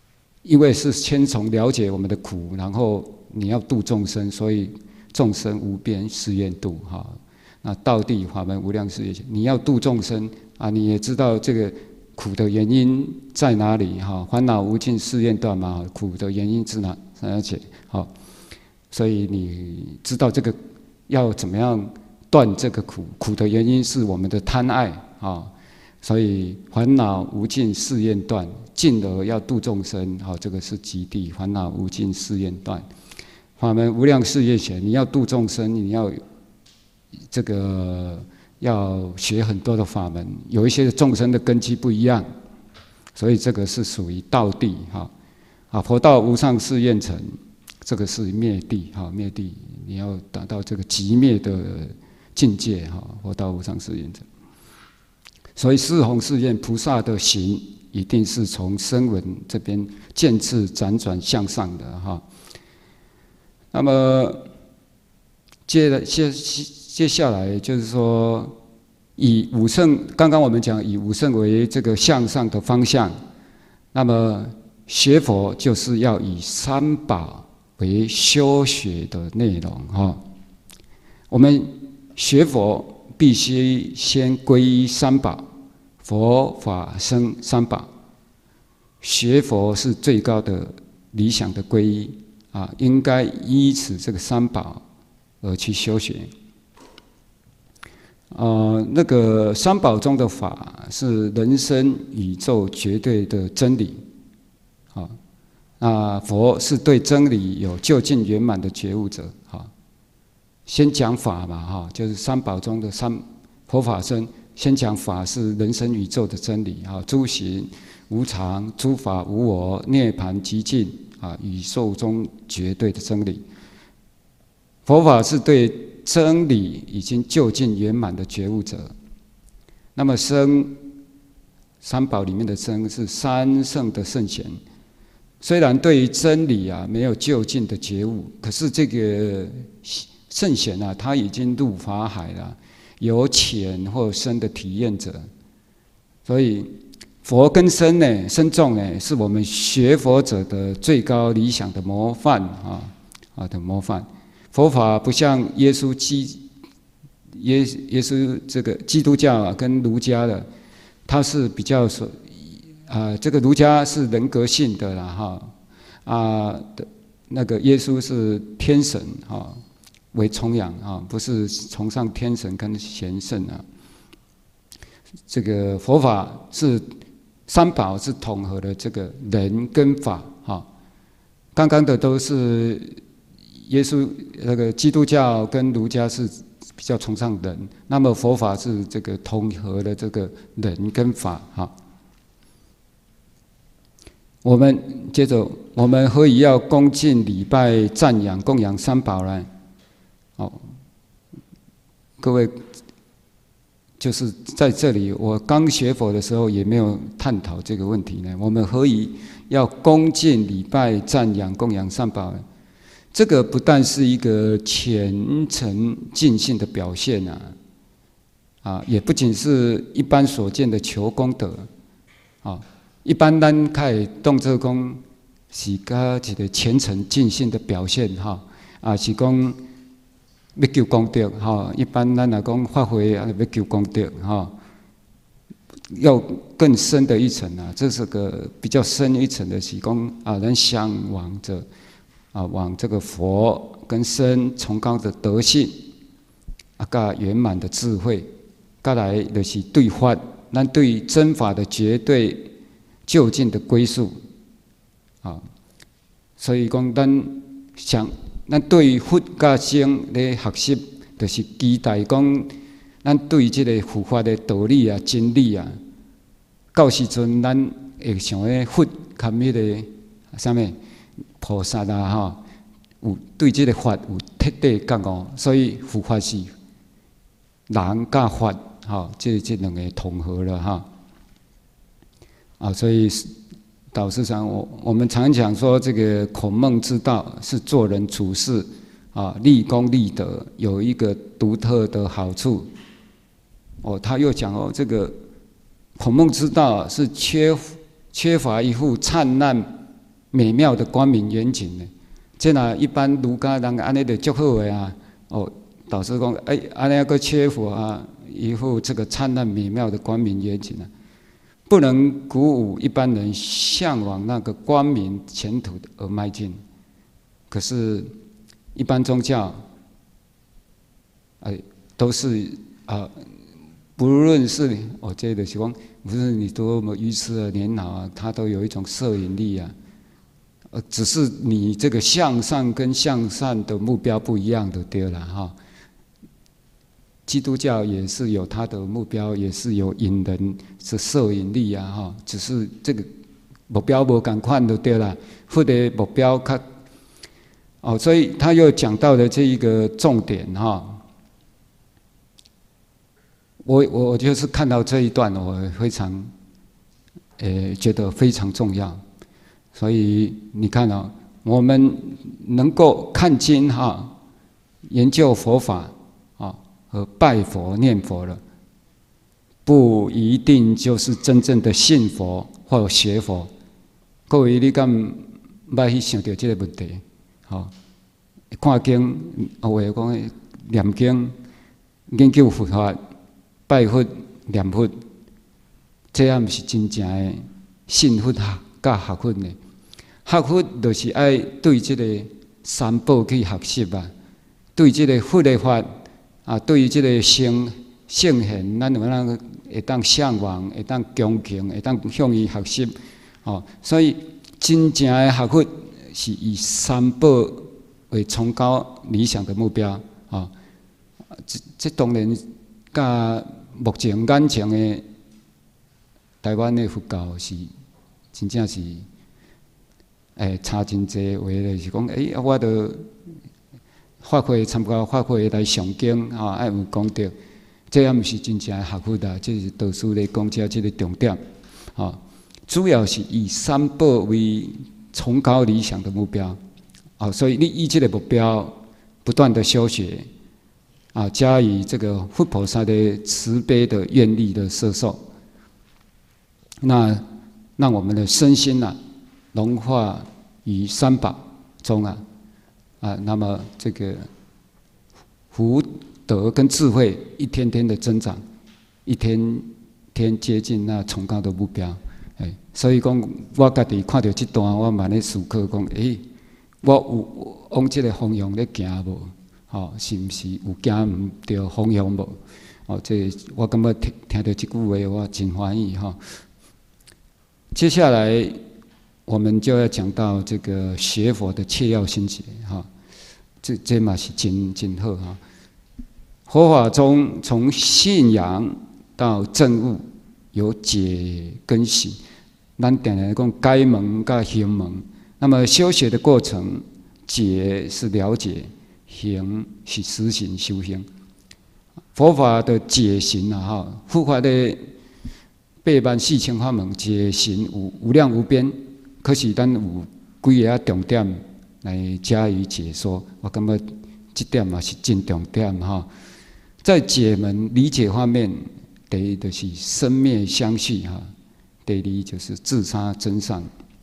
因为是先从了解我们的苦，然后你要度众生，所以众生无边誓愿度哈。那道地法门无量誓愿，你要度众生啊，你也知道这个苦的原因在哪里哈？烦恼无尽誓愿断嘛，苦的原因是哪哪解？好，所以你知道这个要怎么样断这个苦？苦的原因是我们的贪爱啊。所以烦恼无尽誓愿断，进而要度众生，好，这个是极地烦恼无尽誓愿断。法门无量誓愿显，你要度众生，你要这个要学很多的法门，有一些众生的根基不一样，所以这个是属于道地哈。啊，佛道无上誓愿成，这个是灭地哈，灭地你要达到这个极灭的境界哈，佛道无上誓愿成。所以四弘誓愿菩萨的行，一定是从声闻这边渐次辗转向上的哈。那么接着接接下来就是说，以五圣，刚刚我们讲以五圣为这个向上的方向，那么学佛就是要以三宝为修学的内容哈。我们学佛必须先皈依三宝，佛法僧三宝。学佛是最高的理想的皈依啊，应该依此这个三宝而去修学。呃，那个三宝中的法是人生宇宙绝对的真理，啊，那佛是对真理有究竟圆满的觉悟者，哈。先讲法嘛，哈，就是三宝中的三佛法僧，先讲法是人生宇宙的真理，啊，诸行无常，诸法无我，涅槃寂静，啊，宇宙中绝对的真理。佛法是对真理已经究竟圆满的觉悟者。那么僧，三宝里面的僧是三圣的圣贤，虽然对于真理啊没有究竟的觉悟，可是这个圣贤啊，他已经入法海了，有浅或深的体验者。所以佛跟僧呢，僧众呢，是我们学佛者的最高理想的模范啊啊的模范。佛法不像耶稣基耶耶稣这个基督教啊，跟儒家的，它是比较说啊，这个儒家是人格性的啦哈啊的，那个耶稣是天神哈为崇仰啊，不是崇尚天神跟贤圣啊。这个佛法是三宝是统合的这个人跟法哈，刚刚的都是。耶稣那个基督教跟儒家是比较崇尚人，那么佛法是这个统合的这个人跟法哈。我们接着，我们何以要恭敬礼拜赞扬供养三宝呢？哦，各位，就是在这里，我刚学佛的时候也没有探讨这个问题呢。我们何以要恭敬礼拜赞扬供养三宝呢？这个不但是一个虔诚尽信的表现啊，啊，也不仅是一般所见的求功德，啊，一般咱开动作讲是个一个虔诚尽信的表现哈，啊是讲要求功德哈，一般咱来讲发挥啊要求功德哈，要更深的一层啊，这是个比较深一层的是讲啊，咱向往着。啊，往这个佛跟僧崇高的德性，啊，加圆满的智慧，再来就是对法，咱对真法的绝对究竟的归宿，啊，所以讲咱想，咱对佛加僧咧学习，就是期待讲，咱对这个佛法的道理啊、真理啊，到时阵咱会像个佛含迄个啥物？菩萨啊，哈，有对这个法有彻底觉悟，所以佛法是人甲法，哈，这这两个统合了哈。啊，所以导师上，我我们常讲说，这个孔孟之道是做人处事啊，立功立德有一个独特的好处。哦，他又讲哦，这个孔孟之道是缺缺乏一副灿烂美妙的光明远景呢。这若一般儒家人安尼就足好个啊！哦，导师讲，哎，安尼个缺乏啊，一副这个灿烂美妙的光明远景啊，不能鼓舞一般人向往那个光明前途而迈进。可是，一般宗教，哎，都是啊，不论是哦，这个是讲，不是你多么愚痴的年老啊，它都有一种摄引力啊。呃，只是你这个向上跟向善的目标不一样的，对了哈。基督教也是有它的目标，也是有引人是摄引力啊哈。只是这个目标无同款就对了，或者目标较哦，所以他又讲到了这一个重点哈。我我我就是看到这一段，我非常呃觉得非常重要。所以你看啊、哦，我们能够看经哈，研究佛法啊和拜佛念佛了，不一定就是真正的信佛或学佛。各位，你敢捌去想到这个问题？好，看经，有话讲念经、研究佛法、拜佛、念佛，这也毋是真正的信佛学甲学佛呢。学佛就是爱对这个三宝去学习啊，对这个佛的法啊，对于这个圣圣贤，咱有呾会当向往，会当恭敬，会当向伊学习哦。所以真正的学佛是以三宝为崇高理想的目标啊。这这当然，甲目前眼前的台湾的佛教是真正是。诶，差真济，话就是讲，诶、欸，我着发挥参加发挥来上经啊，爱有讲到，这也毋是真正的学佛啦，这是导师咧讲遮即个重点啊。主要是以三宝为崇高理想的目标啊，所以你以这个目标不断的修学啊，加以这个佛菩萨的慈悲的愿力的摄受，那让我们的身心呐、啊。融化于三宝中啊，啊，那么这个福德跟智慧一天天的增长，一天天接近那崇高的目标。哎，所以讲我家己看到这段，我慢咧思考讲，诶，我有往这个方向咧行无？吼，是毋是有行唔对方向无？哦，这我感觉听听到这句话，我真欢喜哈。接下来。我们就要讲到这个学佛的切要心结哈，这这嘛是真真好哈。佛法中从信仰到证悟有解跟行，咱定来讲解门跟行门。那么修学的过程，解是了解，行是实行修行。佛法的解行啊哈，佛法的八万四千法门，解行有无量无边。可是，咱有几个重点来加以解说，我感觉这点嘛是真重点哈。在解门理解方面，第一就是生灭相续哈，第二就是自杀真善。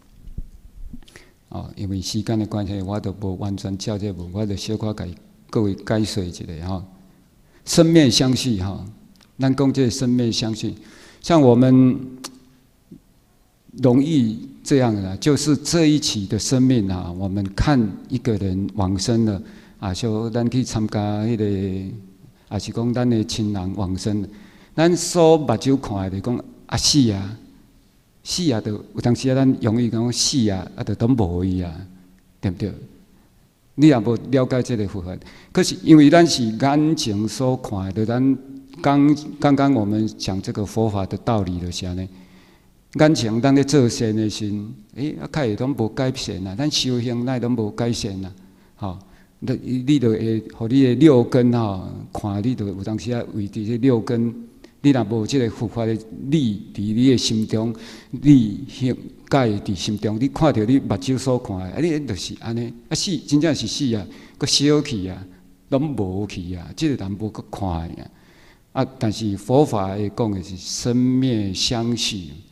哦，因为时间的关系，我都无完全照这文，我就小可给各位解说一下哈。生灭相续哈，咱讲这生灭相续，像我们容易。这样的，就是这一期的生命啊，我们看一个人往生了啊，说咱去参加迄、那个，啊是讲咱的亲人往生，咱所目睭看的就讲啊死啊，死啊，就有当时啊，咱容易讲死啊，啊，就都无伊啊，对不对？你也无了解这个佛法，可是因为咱是眼睛所看的，咱刚刚刚我们讲这个佛法的道理就是安尼。眼前当咧做善的时，诶、欸，啊，较会拢无改善啊。咱修行乃拢无改善啊。吼，你你就会，互你的六根吼，看你就有当时啊，为伫这六根，你若无即个佛法的理伫你的心中，理行解伫心中，你看到你目睭所看的，啊，你就是安尼，啊死，真正是死啊，佫小去啊，拢无去啊，即、这个人无佫看啊。啊，但是佛法会讲的是生灭相续。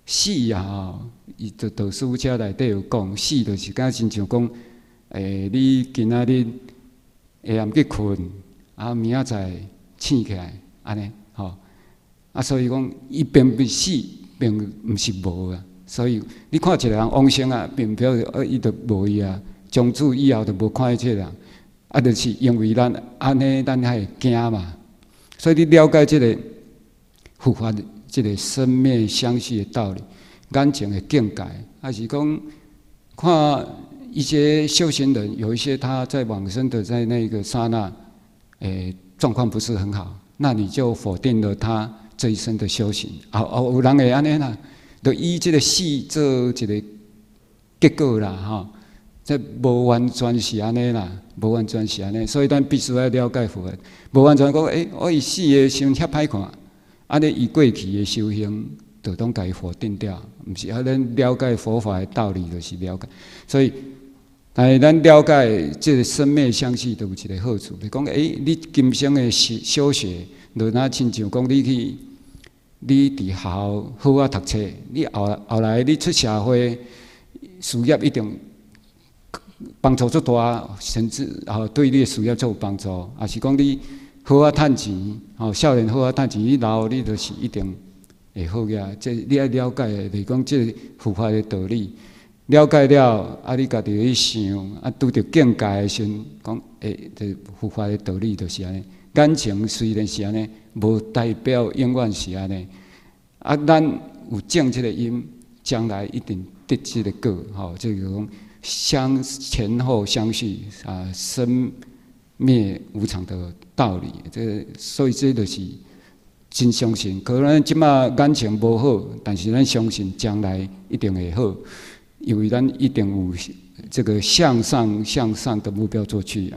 死啊吼，伊就道书册内底有讲，死就是敢亲像讲，诶、欸，你今仔日下暗去困，啊，明仔载醒起来，安尼吼，啊，所以讲伊并不死，并毋是无啊。所以你看一个人往生啊，并表示呃伊就无伊啊，从此以后就无看迄个人，啊，就是因为咱安尼，咱还会惊嘛。所以你了解即个佛法，即个生灭相续的道理，眼前的境界，还是讲看一些修行人，有一些他在往生的在那个刹那，诶，状况不是很好，那你就否定了他这一生的修行。啊啊，有人会安尼啦。就以这个死做一个结果啦，吼，这无完全是安尼啦，无完全是安尼，所以咱必须要了解佛法。无完全讲，诶、欸，我伊死的身遐歹看，安尼伊过去的修行就当家否定掉，毋是啊？咱了解佛法的道理，就是了解。所以，但咱了解这个生灭相续，都有一个好处。就讲，诶、欸，你今生的修学，就若亲像讲你去。你伫学校好啊读册，你后后来你出社会，事业一定帮助足大，甚至吼对你的事业足有帮助。也是讲你好啊趁钱，吼少年好啊趁钱，你老你就是一定会好个。这你要了解，就是讲这佛法的道理，了解了，啊你家己去想，啊拄着境界的时，讲诶，这佛法的道理就是安尼。感情虽然是安尼，无代表永远是安尼。啊，咱有种这个因，将来一定得这个果。吼，这个讲相前后相续啊，生灭无常的道理。这所以这就是真相信。可能即马感情无好，但是咱相信将来一定会好，因为咱一定有这个向上向上的目标做去啊。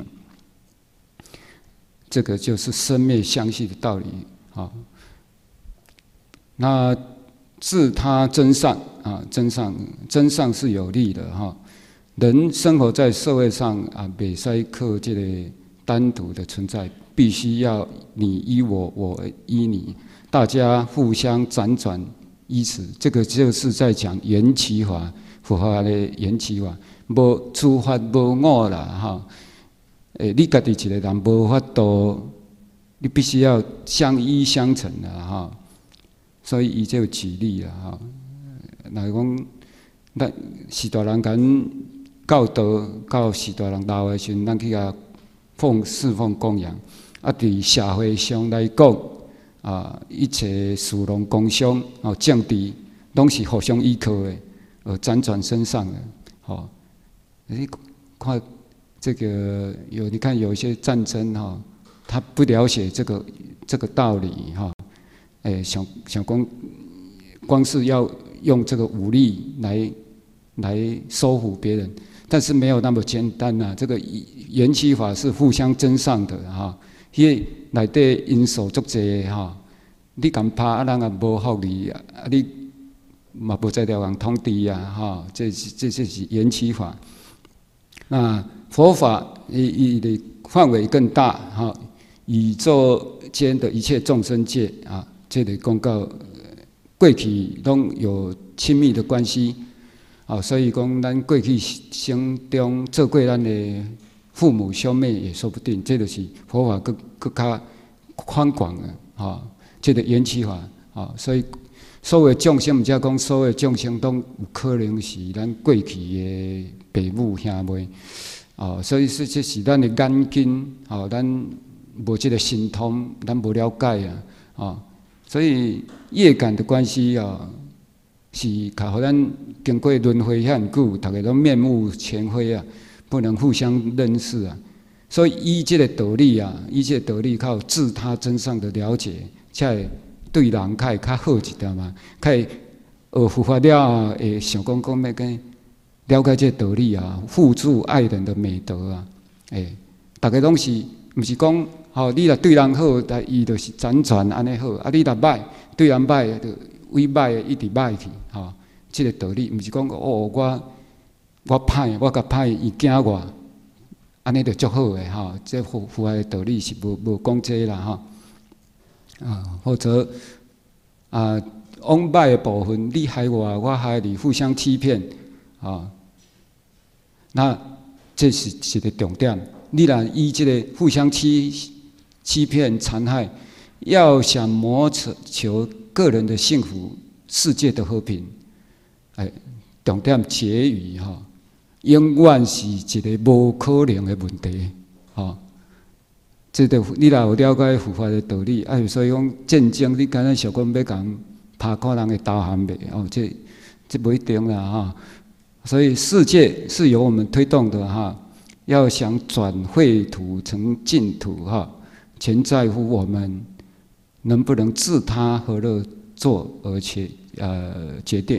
这个就是生灭相续的道理，啊。那自他真善啊，真善真善是有利的哈。人生活在社会上啊，袂使靠这个单独的存在，必须要你依我，我依你，大家互相辗转依此。这个就是在讲缘起法，佛法的缘起法，无诸法无我啦哈。诶，你家己一个人无法度，你必须要相依相成的哈。所以伊就举例啦哈，若讲，咱士大人讲教导到士大人老的时阵，咱去甲奉侍奉供养。啊，伫社会上来讲，啊，一切事农工商哦，政治拢是互相依靠的，呃，辗转身上的，吼。你看。这个有你看有一些战争哈，他不了解这个这个道理哈，哎想想光光是要用这个武力来来收服别人，但是没有那么简单呐、啊。这个缘起法是互相增上的哈，因为内底因素足济哈，你敢拍啊，人也无福利啊，你嘛无在条人通知啊哈，这这这是缘起法。那佛法伊伊的范围更大哈，宇宙间的一切众生界啊，这里公告过去拢有亲密的关系啊，所以讲咱过去生中做过咱的父母兄妹也说不定，这就是佛法更更加宽广的啊，这个缘起法啊，所以所有众生，毋则讲所有众生都有可能是咱过去的父母兄妹。哦，所以说这是咱的眼睛，哦，咱无这个神通，咱无了解啊，哦，所以业感的关系啊，是靠互咱经过轮回遐久，大家都面目全非啊，不能互相认识啊。所以依这个道理啊，依这个道理靠自他真相的了解，才会对人较会较好一点嘛，较会学佛法了，会想讲讲要跟。了解这道理啊，互助爱人的美德啊，诶、欸，大家拢是，毋是讲，吼、哦，你若对人好，但伊就是辗转安尼好，啊，你若歹，对人歹，就为歹一直歹去，吼、哦，这个道理，毋是讲哦，我我歹，我甲歹，伊惊我，安尼就足好诶，吼、哦，这佛佛的道理是无无讲这啦，吼、哦，啊，或者啊， 往歹的部分，你害我，我害你，互相欺骗，啊，那这是一个重点。你若以这个互相欺欺骗、残害，要想谋求个人的幸福、世界的和平，哎，重点结语哈，永远是一个无可能的问题，哈。这个你若有了解佛法的道理，啊，所以讲战争，你敢若想讲要讲拍看人的刀行袂哦，这这不一定啦哈。所以世界是由我们推动的哈，要想转秽土成净土哈，全在乎我们能不能自他和乐做而且呃决定。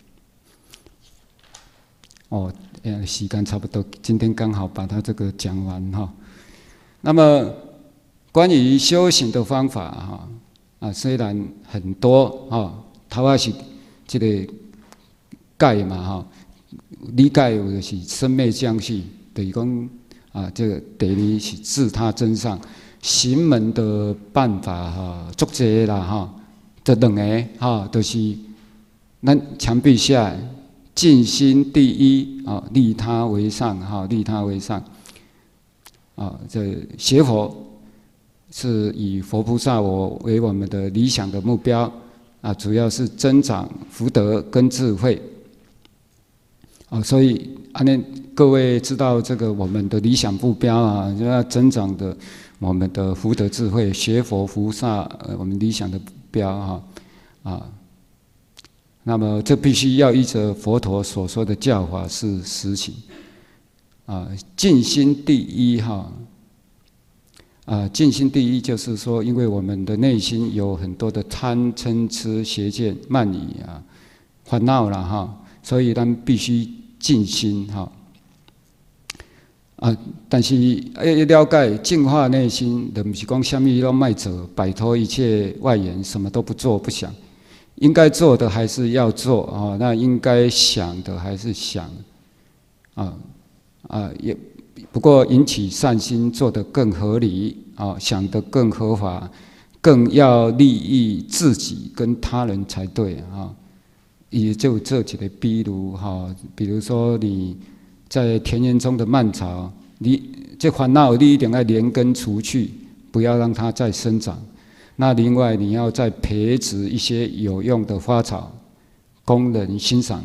哦，呃，时间差不多，今天刚好把它这个讲完哈。那么，关于修行的方法哈，啊，虽然很多哈，头啊是这个解嘛哈，理解有就是生灭相续，就是讲啊，这个第二是自他真上，行门的办法哈，足济啦哈，这两个哈，都是咱墙壁下尽心第一啊，利他为上哈，利他为上。啊，这学佛是以佛菩萨我为我们的理想的目标啊，主要是增长福德跟智慧。啊，所以安尼各位知道这个我们的理想目标啊，就要增长的我们的福德智慧，学佛菩萨呃我们理想的目标啊啊。那么这必须要依着佛陀所说的教法是实行。啊，尽心第一哈，啊，尽心第一就是说，因为我们的内心有很多的贪嗔痴邪见慢疑啊烦恼了哈，所以咱必须尽心哈。啊，但是要了解净化内心，就不是讲什么都卖做，摆脱一切外缘，什么都不做不想，应该做的还是要做啊，那应该想的还是想啊。啊，也不过引起善心，做得更合理啊，想得更合法，更要利益自己跟他人才对啊。也就这几个比如哈，比如说你在田园中的蔓草，你这烦恼你一定要连根除去，不要让它再生长。那另外你要再培植一些有用的花草，供人欣赏。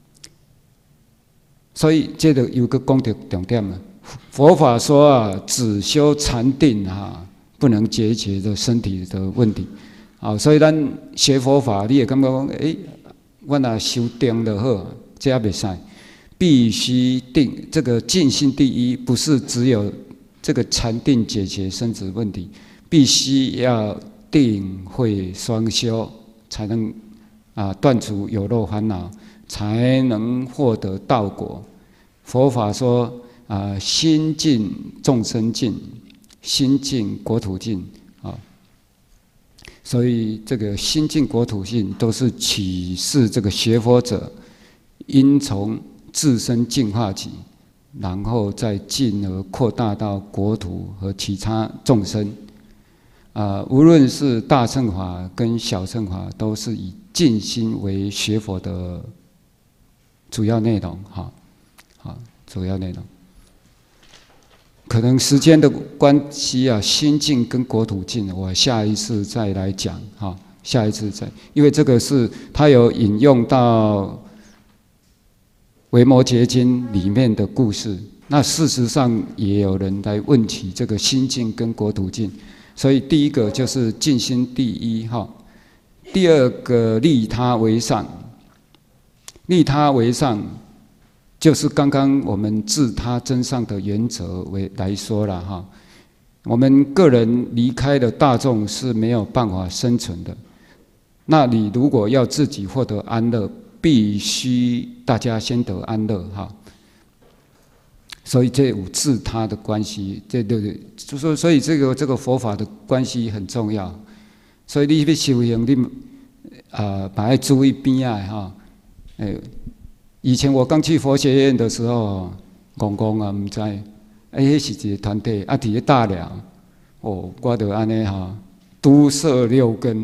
所以这个有个讲到重点嘛，佛法说啊，只修禅定啊，不能解决的身体的问题。啊，所以咱学佛法，你也感觉讲，诶，我若修定就好，这也袂使，必须定。这个尽心第一，不是只有这个禅定解决身子问题，必须要定慧双修，才能啊断除有漏烦恼。才能获得道果。佛法说啊，心净众生净，心净国土净啊。所以这个心净国土净都是启示这个学佛者应从自身净化起，然后再进而扩大到国土和其他众生。啊，无论是大乘法跟小乘法，都是以静心为学佛的主要内容，哈，好，主要内容。可能时间的关系啊，心境跟国土境，我下一次再来讲，哈，下一次再，因为这个是他有引用到《维摩诘经》里面的故事。那事实上也有人来问起这个心境跟国土境，所以第一个就是静心第一，哈。第二个利他为上，利他为上，就是刚刚我们自他真上的原则为来说了哈。我们个人离开了大众是没有办法生存的。那你如果要自己获得安乐，必须大家先得安乐哈。所以这有自他的关系，这对对，就说所以这个这个佛法的关系很重要。所以你要修行，你啊，把要注意边啊哈。诶，以前我刚去佛学院的时候，公公啊唔知，哎，迄是一个团体，啊，伫咧大寮，哦，我就安尼哈，都摄六根，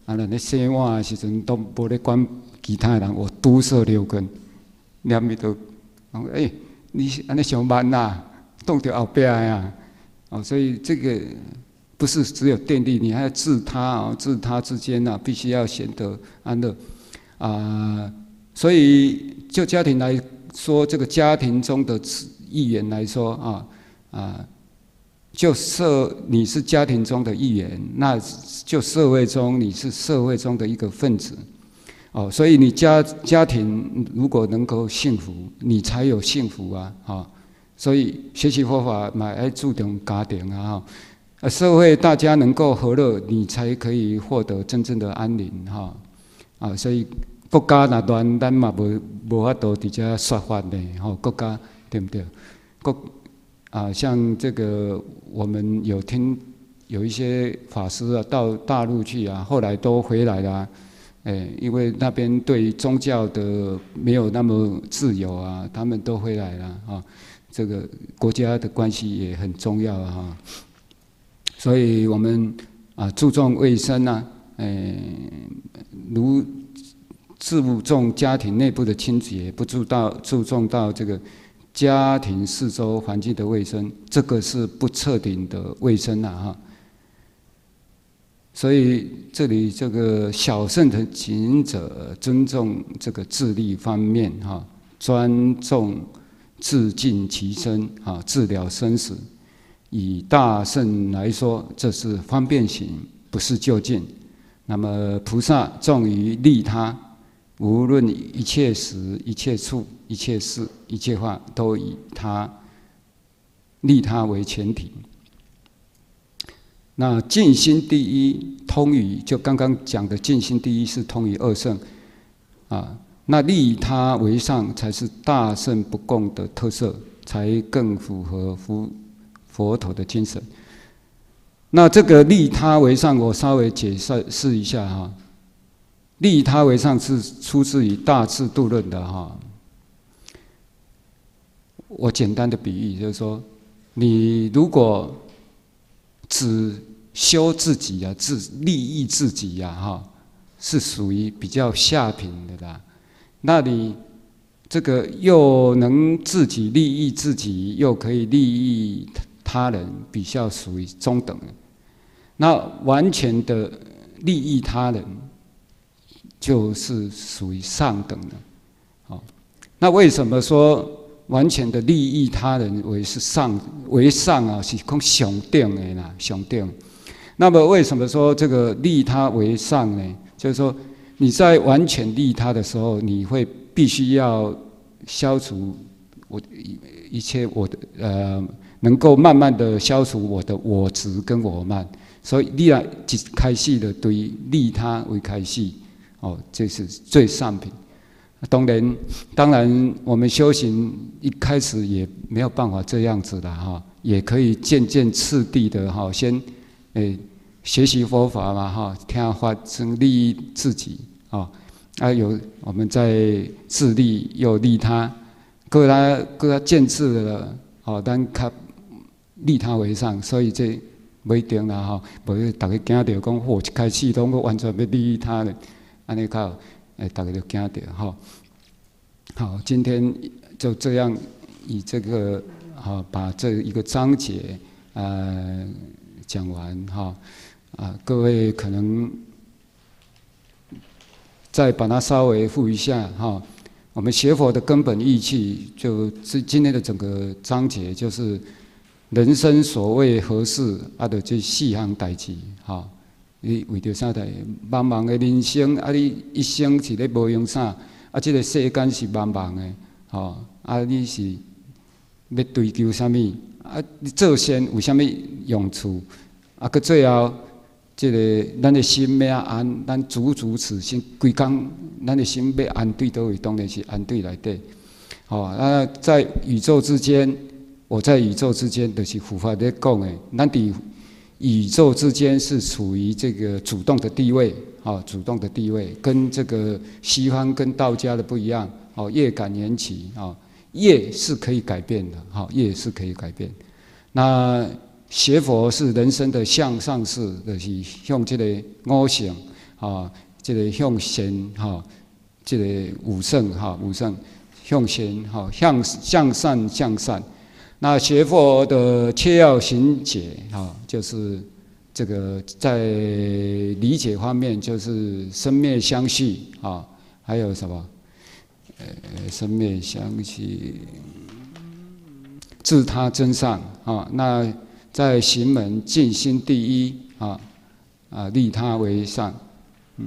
啊，咱咧洗碗的时阵都无咧管其他人，我都摄六根，念伊都讲哎，你安尼上慢呐，动到后壁呀，哦，所以这个不是只有电力，你还要自他啊，自他之间呐、啊，必须要显得安乐啊、呃。所以就家庭来说，这个家庭中的一员来说啊啊，就社你是家庭中的一员，那就社会中你是社会中的一个分子。哦，所以你家家庭如果能够幸福，你才有幸福啊！哈、哦，所以学习佛法嘛，要注重家庭啊！哈，呃，社会大家能够和乐，你才可以获得真正的安宁哈！啊，所以国家若乱，咱嘛无无法度伫遮说法呢！吼，国家对不对？国啊，像这个我们有听有一些法师啊，到大陆去啊，后来都回来了、啊。哎，因为那边对宗教的没有那么自由啊，他们都回来了啊。这个国家的关系也很重要啊，所以我们啊注重卫生啊，哎，如注重家庭内部的清洁，不注到注重到这个家庭四周环境的卫生，这个是不彻底的卫生啊哈。所以这里这个小乘的行者尊重这个自利方面哈，专重自尽其身啊，治疗生死。以大乘来说，这是方便行，不是就近。那么菩萨重于利他，无论一切时、一切处、一切事、一切话，都以他利他为前提。那尽心第一，通于就刚刚讲的尽心第一是通于二乘啊。那利他为上才是大乘不共的特色，才更符合佛佛陀的精神。那这个利他为上，我稍微解释一下哈。利他为上是出自于《大智度论》的哈。我简单的比喻就是说，你如果只修自己呀、啊，自利益自己呀、啊，哈，是属于比较下品的啦。那你这个又能自己利益自己，又可以利益他人，比较属于中等的。那完全的利益他人，就是属于上等的。好，那为什么说完全的利益他人为是上为上啊？是讲上等的啦，上等。那么为什么说这个利他为上呢？就是说你在完全利他的时候，你会必须要消除我一切我的呃，能够慢慢的消除我的我执跟我慢。所以你啊，一开始的对利他为开始，哦，这是最上品。当然，当然，我们修行一开始也没有办法这样子的哈，也可以渐渐次第的哈，先诶学习佛法嘛哈，听法生利益自己啊，啊有我们在自利又利他，各来各渐次的哦，咱较利他为上，所以这。不一定啦吼，无大家惊着讲，嚯，一开始拢完全要利益他人，安尼较诶，大家就惊着吼。好，今天就这样以这个好把这一个章节呃讲完哈啊，各位可能再把它稍微复一下哈。我们学佛的根本义气，就是今天的整个章节就是。人生所谓何事，啊，就这四项代志，哈。你为着啥代？茫茫的人生，啊，你一生是咧无用啥？啊，这个世间是茫茫的，吼。啊，你是要追求啥物？啊，你做善有啥物用处？啊，佮最后，这个咱的心要安，咱足足此心，规工，咱的心要安对倒位，当然是安对内底。好，啊，在宇宙之间。我在宇宙之间，就是佛法在讲的，咱伫宇宙之间是处于这个主动的地位，啊，主动的地位跟这个西方跟道家的不一样，哦，业感缘起，啊，业是可以改变的，好，业是可以改变。那学佛是人生的向上式，就是用这个五行， 啊，这个向贤哈，这个武圣哈，武圣向贤哈，向向善向善。那学佛的切要行解哈，就是这个在理解方面，就是生灭相续啊，还有什么？呃，生灭相续，自他真上啊。那在行门尽心第一啊啊，利他为上。嗯，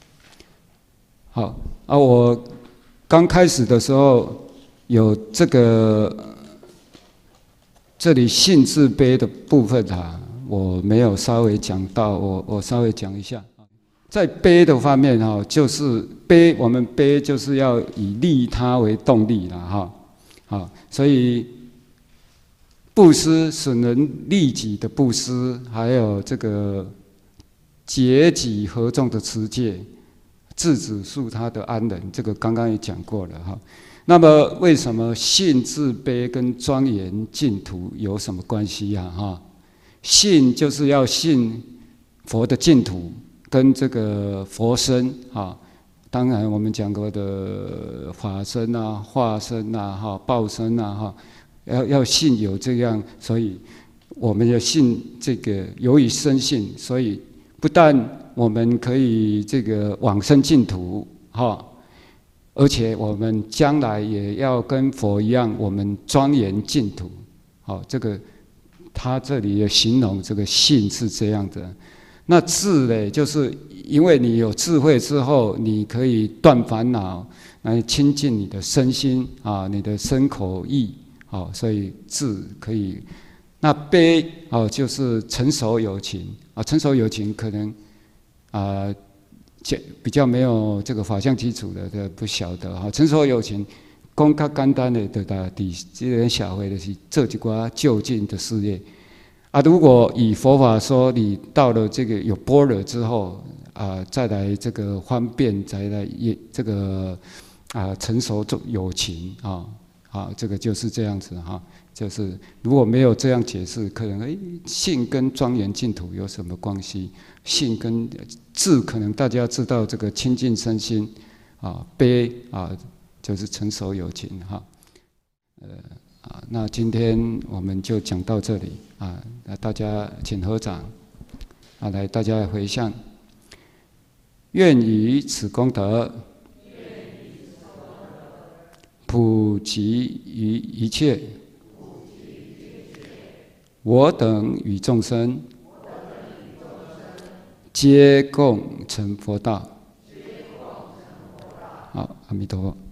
好啊，我刚开始的时候有这个。这里信自悲的部分啊，我没有稍微讲到，我我稍微讲一下。在悲的方面哈，就是悲，我们悲就是要以利他为动力了哈，好，所以布施使能利己的布施，还有这个结己合众的持戒，制止恕他的安忍，这个刚刚也讲过了哈。那么，为什么信自悲跟庄严净土有什么关系呀？哈，信就是要信佛的净土跟这个佛身啊。当然，我们讲过的法身啊、化身啊、哈、报身啊、哈，要要信有这样，所以我们要信这个。由于深信，所以不但我们可以这个往生净土，哈。而且我们将来也要跟佛一样，我们庄严净土。好，这个他这里也形容这个信是这样的。那智呢，就是因为你有智慧之后，你可以断烦恼，来亲近你的身心啊，你的身口意。好，所以智可以。那悲哦，就是成熟有情啊，成熟有情可能啊。比较没有这个法相基础的，的不晓得哈。成熟有情，讲较简单的，就在伫这点社会就是做一寡就近的事业。啊，如果以佛法说，你到了这个有般若之后啊，再来这个方便，再来也这个啊成熟有情啊啊，这个就是这样子哈。就是如果没有这样解释，可能哎，信跟庄严净土有什么关系？信跟智，可能大家知道这个清净身心啊，悲啊，就是成熟有情哈。呃啊，那今天我们就讲到这里啊，那大家请合掌啊，来大家回向，愿以此功德普及于一切。我等与众生皆共成佛道。好，阿弥陀佛。